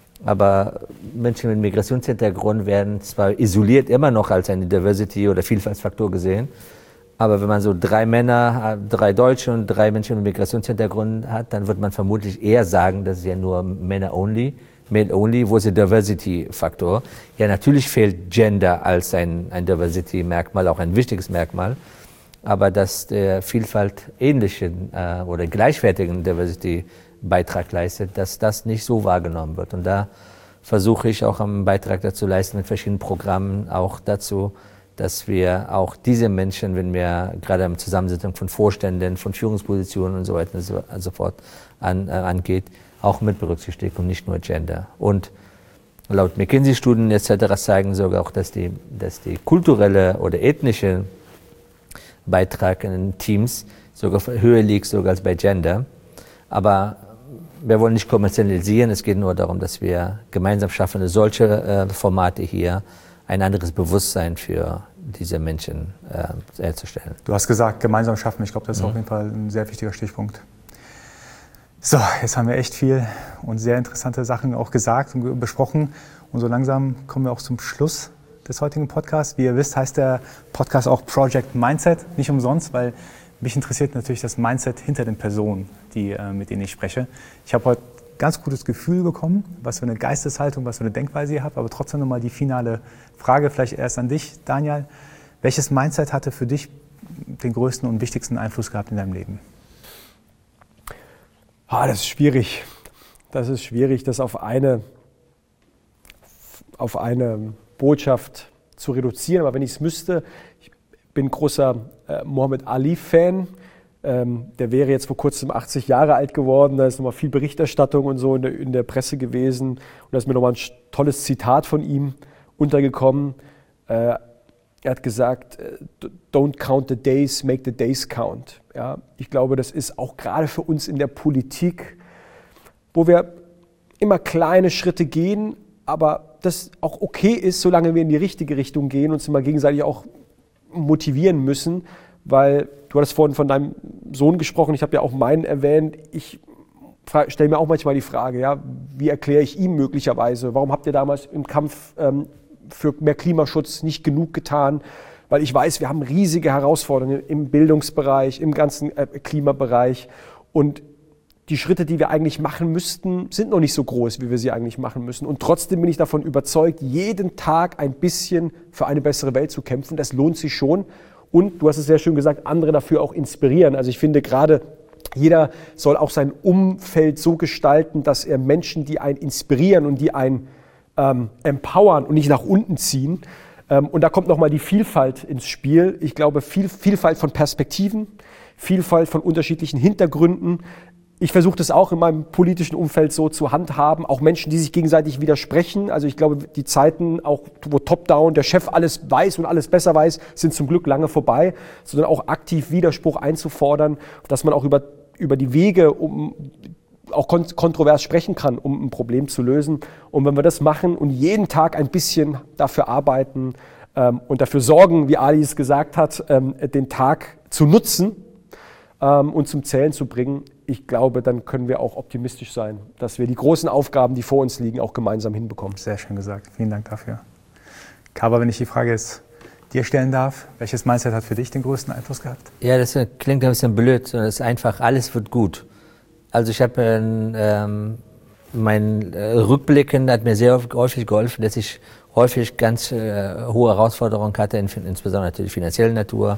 Aber Menschen mit Migrationshintergrund werden zwar isoliert immer noch als eine Diversity- oder Vielfaltsfaktor gesehen, aber wenn man so drei Männer, drei Deutsche und drei Menschen mit Migrationshintergrund hat, dann wird man vermutlich eher sagen, das ist ja nur Männer-only, Male-only, wo ist der Diversity-Faktor? Ja, natürlich fehlt Gender als ein, ein Diversity-Merkmal, auch ein wichtiges Merkmal, aber dass der Vielfalt ähnlichen äh, oder gleichwertigen Diversity Beitrag leistet, dass das nicht so wahrgenommen wird. Und da versuche ich auch einen Beitrag dazu leisten mit verschiedenen Programmen auch dazu, dass wir auch diese Menschen, wenn wir gerade in Zusammensetzung von Vorständen, von Führungspositionen und so weiter und so, so fort an, äh, angeht, auch mit berücksichtigen und nicht nur Gender. Und laut McKinsey-Studien et cetera zeigen sogar auch, dass die, dass die kulturelle oder ethnische Beitrag in den Teams sogar höher liegt sogar als bei Gender. Aber wir wollen nicht kommerzialisieren, es geht nur darum, dass wir gemeinsam schaffen, solche äh, Formate hier, ein anderes Bewusstsein für diese Menschen äh, herzustellen. Du hast gesagt, gemeinsam schaffen, ich glaube, das ist mhm. auf jeden Fall ein sehr wichtiger Stichpunkt. So, jetzt haben wir echt viel und sehr interessante Sachen auch gesagt und besprochen. Und so langsam kommen wir auch zum Schluss des heutigen Podcasts. Wie ihr wisst, heißt der Podcast auch Project Mindset, nicht umsonst, weil mich interessiert natürlich das Mindset hinter den Personen, die, äh, mit denen ich spreche. Ich habe heute ein ganz gutes Gefühl bekommen, was für eine Geisteshaltung, was für eine Denkweise ihr habt, aber trotzdem nochmal die finale Frage, vielleicht erst an dich, Daniel. Welches Mindset hatte für dich den größten und wichtigsten Einfluss gehabt in deinem Leben? Ah, das ist schwierig. Das ist schwierig, das auf eine, auf eine Botschaft zu reduzieren. Aber wenn ich es müsste, ich bin großer äh, Muhammad Ali-Fan. Ähm, der wäre jetzt vor kurzem achtzig Jahre alt geworden. Da ist nochmal viel Berichterstattung und so in der, in der Presse gewesen. Und da ist mir nochmal ein tolles Zitat von ihm untergekommen. Äh, er hat gesagt, don't count the days, make the days count. Ja, ich glaube, das ist auch gerade für uns in der Politik, wo wir immer kleine Schritte gehen, aber das auch okay ist, solange wir in die richtige Richtung gehen und uns immer gegenseitig auch motivieren müssen, weil du hattest vorhin von deinem Sohn gesprochen, ich habe ja auch meinen erwähnt, ich stelle mir auch manchmal die Frage, ja, wie erkläre ich ihm möglicherweise, warum habt ihr damals im Kampf ähm, für mehr Klimaschutz nicht genug getan, weil ich weiß, wir haben riesige Herausforderungen im Bildungsbereich, im ganzen äh, Klimabereich und die Schritte, die wir eigentlich machen müssten, sind noch nicht so groß, wie wir sie eigentlich machen müssen. Und trotzdem bin ich davon überzeugt, jeden Tag ein bisschen für eine bessere Welt zu kämpfen. Das lohnt sich schon. Und du hast es sehr schön gesagt, andere dafür auch inspirieren. Also ich finde gerade, jeder soll auch sein Umfeld so gestalten, dass er Menschen, die einen inspirieren und die einen ähm, empowern und nicht nach unten ziehen. Ähm, und da kommt nochmal die Vielfalt ins Spiel. Ich glaube, viel, Vielfalt von Perspektiven, Vielfalt von unterschiedlichen Hintergründen. Ich versuche das auch in meinem politischen Umfeld so zu handhaben. Auch Menschen, die sich gegenseitig widersprechen. Also ich glaube, die Zeiten, auch wo Top-Down der Chef alles weiß und alles besser weiß, sind zum Glück lange vorbei. Sondern auch aktiv Widerspruch einzufordern, dass man auch über, über die Wege um auch kont- kontrovers sprechen kann, um ein Problem zu lösen. Und wenn wir das machen und jeden Tag ein bisschen dafür arbeiten ähm, und dafür sorgen, wie Ali es gesagt hat, ähm, den Tag zu nutzen ähm, und zum Zählen zu bringen, ich glaube, dann können wir auch optimistisch sein, dass wir die großen Aufgaben, die vor uns liegen, auch gemeinsam hinbekommen. Sehr schön gesagt. Vielen Dank dafür. Kawa, wenn ich die Frage jetzt dir stellen darf, welches Mindset hat für dich den größten Einfluss gehabt? Ja, das klingt ein bisschen blöd, sondern es ist einfach, alles wird gut. Also ich habe ähm, mein äh, Rückblicken hat mir sehr häufig geholfen, dass ich häufig ganz äh, hohe Herausforderungen hatte, insbesondere natürlich finanzieller Natur,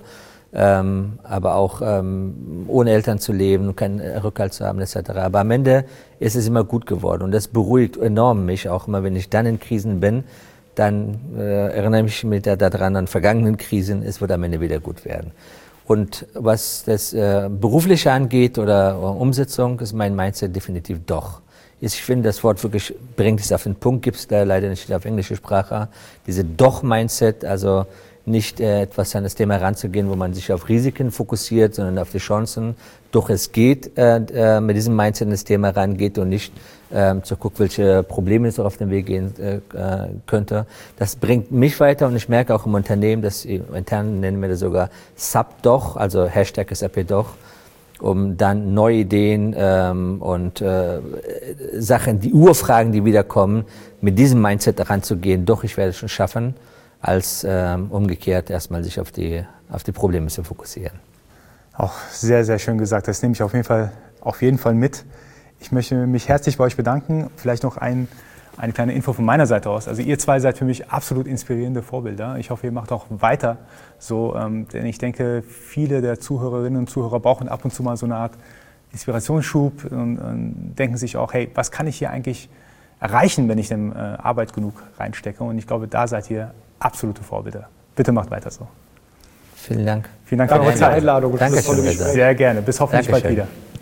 ähm, aber auch ähm, ohne Eltern zu leben, keinen Rückhalt zu haben et cetera. Aber am Ende ist es immer gut geworden und das beruhigt enorm mich auch immer, wenn ich dann in Krisen bin, dann äh, erinnere ich mich da, daran an vergangenen Krisen, es wird am Ende wieder gut werden. Und was das äh, Berufliche angeht oder, oder Umsetzung, ist mein Mindset definitiv doch. Ich finde, das Wort wirklich bringt es auf den Punkt, gibt es da leider nicht auf englische Sprache. Diese Doch-Mindset, also nicht äh, etwas an das Thema heranzugehen, wo man sich auf Risiken fokussiert, sondern auf die Chancen. Doch es geht, äh, äh, mit diesem Mindset an das Thema rangeht und nicht äh, zu gucken, welche Probleme es auf den Weg gehen äh, könnte. Das bringt mich weiter und ich merke auch im Unternehmen, dass intern nennen wir das sogar Sub-Doch, also Hashtag S A P Doch, um dann neue Ideen ähm, und äh, Sachen, die Urfragen, die wiederkommen, mit diesem Mindset heranzugehen. Doch, ich werde es schon schaffen, als ähm, umgekehrt erstmal sich auf die, auf die Probleme zu fokussieren. Auch sehr, sehr schön gesagt. Das nehme ich auf jeden Fall, auf jeden Fall mit. Ich möchte mich herzlich bei euch bedanken. Vielleicht noch ein, eine kleine Info von meiner Seite aus. Also ihr zwei seid für mich absolut inspirierende Vorbilder. Ich hoffe, ihr macht auch weiter so, ähm, denn ich denke, viele der Zuhörerinnen und Zuhörer brauchen ab und zu mal so eine Art Inspirationsschub und, und denken sich auch, hey, was kann ich hier eigentlich erreichen, wenn ich dem äh, Arbeit genug reinstecke? Und ich glaube, da seid ihr absolute Vorbilder. Bitte macht weiter so. Vielen Dank. Vielen Dank für eure Zeit. Einladung. Danke schön. Sehr gerne. Bis hoffentlich Dankeschön. bald wieder.